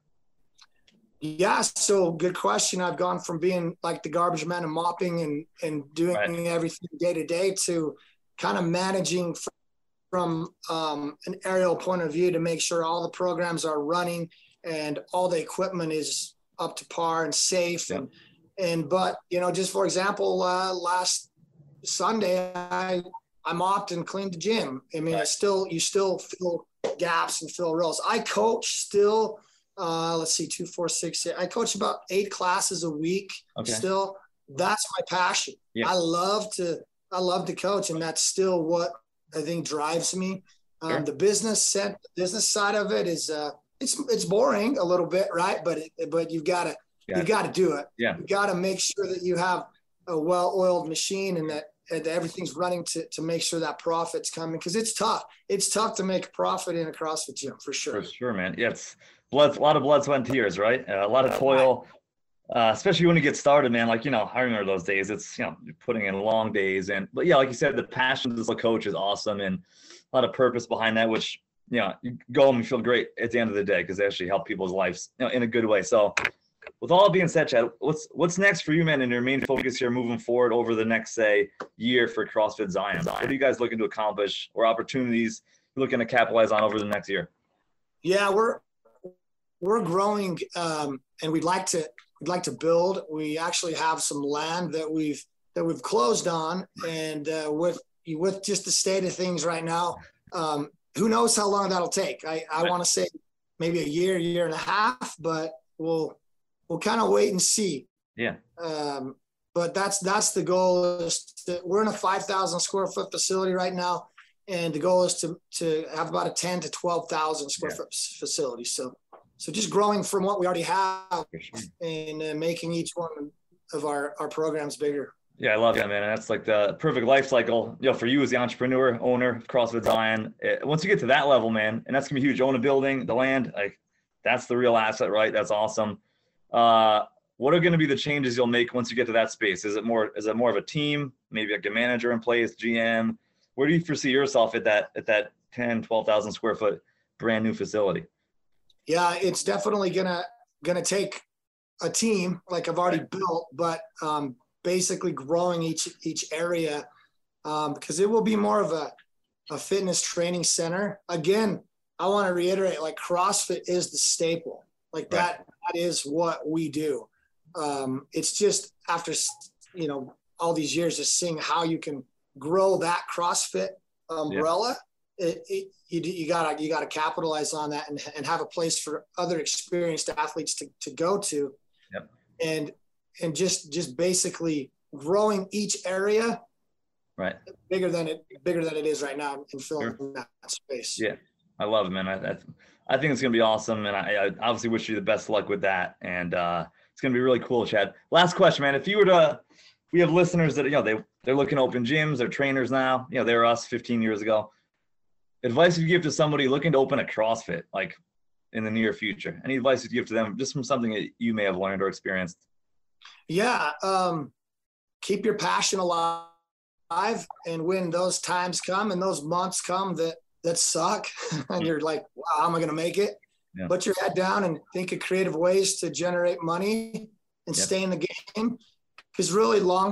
Yeah, so good question. I've gone from being like the garbage man and mopping and, and doing right. everything day to day to kind of managing from, from um, an aerial point of view to make sure all the programs are running and all the equipment is up to par and safe. Yep. And, and, but, you know, just for example, uh, last Sunday, I, I mopped and cleaned the gym. I mean, right. I still, you still fill gaps and fill roles. I coach still. Uh, let's see, two, four, six, eight. I coach about eight classes a week okay. still. That's my passion. Yeah. I love to, I love to coach, and that's still what I think drives me. Um, sure. The business set, business side of it is, uh, it's, it's boring a little bit, right? But, it, but you've got to, you got to do it. Yeah. You got to make sure that you have a well-oiled machine and that, and that everything's running to, to make sure that profit's coming. Cause it's tough. It's tough to make a profit in a CrossFit gym for sure. For sure, man. Yeah. It's blood, a lot of blood, sweat, and tears, right? Uh, a lot of toil, uh, especially when you get started, man. Like, you know, I remember those days. It's, you know, you're putting in long days. And, but yeah, like you said, the passion as a coach is awesome and a lot of purpose behind that, which, you know, you go home and feel great at the end of the day because they actually help people's lives, you know, in a good way. So, with all being said, Chad, what's what's next for you, man, and your main focus here moving forward over the next, say, year for CrossFit Zion? What are you guys looking to accomplish or opportunities you're looking to capitalize on over the next year? Yeah, we're we're growing, um, and we'd like to we'd like to build. We actually have some land that we've that we've closed on, and uh, with with just the state of things right now, um, who knows how long that'll take? I I want to say maybe a year, year and a half, but we'll. We'll kind of wait and see. Yeah. Um, but that's that's the goal. Is to, we're in a five thousand square foot facility right now, and the goal is to to have about a ten to twelve thousand square yeah. foot facility. So so just growing from what we already have sure. and uh, making each one of our our programs bigger. Yeah, I love that, man. And that's like the perfect life cycle, you know, for you as the entrepreneur, owner of CrossFit Zion. It, once you get to that level, man, and that's gonna be huge. Own a building, the land, like that's the real asset, right? That's awesome. Uh, what are going to be the changes you'll make once you get to that space? Is it more, is it more of a team, maybe like a manager in place, G M? Where do you foresee yourself at that, at that ten, twelve thousand square foot brand new facility? Yeah, it's definitely gonna, gonna take a team like I've already right. built, but, um, basically growing each, each area, um, because it will be more of a, a fitness training center. Again, I want to reiterate, like CrossFit is the staple. Like that, right. that is what we do. Um, it's just after, you know, all these years of seeing how you can grow that CrossFit umbrella, yeah. it, it, you, you gotta, you gotta capitalize on that and, and have a place for other experienced athletes to, to go to. Yep. And, and just, just basically growing each area right. bigger than it, bigger than it is right now and filling sure. that space. Yeah. I love it, man. I, I, I think it's going to be awesome. And I, I obviously wish you the best of luck with that. And uh, it's going to be really cool, Chad. Last question, man. If you were to, we have listeners that, you know, they, they're looking to open gyms, they're trainers now, you know, they were us fifteen years ago. Advice you give to somebody looking to open a CrossFit, like in the near future? Any advice you give to them just from something that you may have learned or experienced? Yeah. Um, keep your passion alive. And when those times come and those months come that, that suck and you're like, wow, how am I going to make it? Yeah. Put your head down and think of creative ways to generate money and yep. stay in the game. Because really long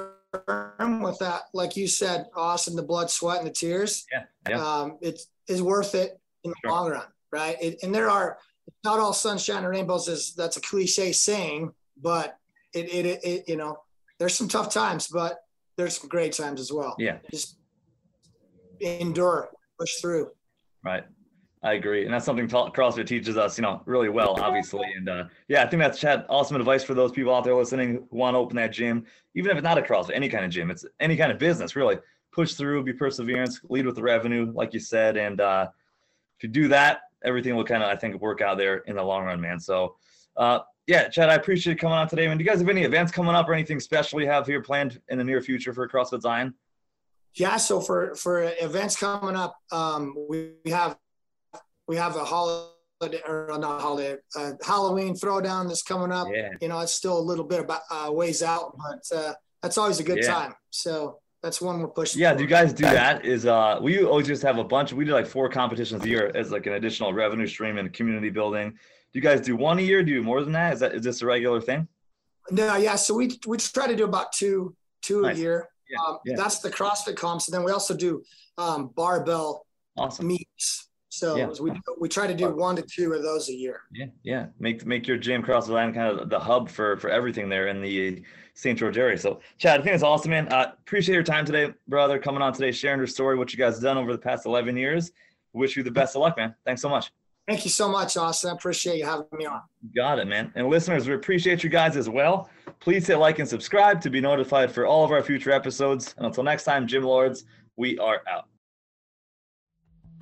term with that, like you said, Austin, the blood, sweat, and the tears, yeah. Yeah. Um, it is worth it in the sure. long run, right? It, and there are, not all sunshine and rainbows, is that's a cliche saying, but it, it, it, it, you know, there's some tough times, but there's some great times as well. Yeah. Just endure. Push through. Right. I agree. And that's something CrossFit teaches us, you know, really well, obviously. And uh, yeah, I think that's Chad, awesome advice for those people out there listening who want to open that gym, even if it's not a CrossFit, any kind of gym, it's any kind of business, really. Push through, be perseverance, lead with the revenue, like you said. And uh, if you do that, everything will kind of, I think, work out there in the long run, man. So uh, yeah, Chad, I appreciate you coming on today, man. Do you guys have any events coming up or anything special you have here planned in the near future for CrossFit Zion? Yeah, so for for events coming up, um, we have we have a holiday or not holiday, uh, Halloween throwdown that's coming up. Yeah. You know, it's still a little bit about uh, ways out, but uh, that's always a good yeah. time. So that's one we're pushing. Yeah, for. do you guys do that? Is uh, we always just have a bunch. We do like four competitions a year as like an additional revenue stream and community building. Do you guys do one a year? Do you do more than that? Is that is this a regular thing? No, yeah. So we we try to do about two two nice. a year. Yeah, um, yeah. That's the CrossFit comps. And then we also do um, barbell awesome. meets. So yeah. we we try to do one to two of those a year. Yeah, yeah. Make make your gym CrossFit Zion kind of the hub for for everything there in the Saint George area. So Chad, I think it's awesome, man. Uh, appreciate your time today, brother, coming on today, sharing your story, what you guys have done over the past eleven years. Wish you the best of luck, man. Thanks so much. Thank you so much, Austin. I appreciate you having me on. Got it, man. And listeners, we appreciate you guys as well. Please hit like and subscribe to be notified for all of our future episodes. And until next time, Gym Lords, we are out.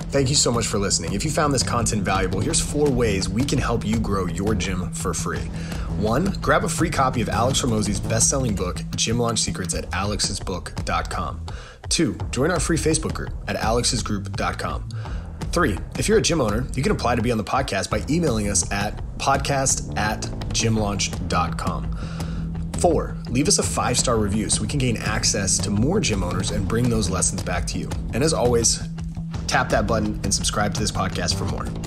Thank you so much for listening. If you found this content valuable, here's four ways we can help you grow your gym for free. One, grab a free copy of Alex Hormozi's best-selling book, Gym Launch Secrets, at alex's book dot com. Two, join our free Facebook group at alex's group dot com. Three, if you're a gym owner, you can apply to be on the podcast by emailing us at podcast at gym launch dot com. Four, leave us a five-star review so we can gain access to more gym owners and bring those lessons back to you. And as always, tap that button and subscribe to this podcast for more.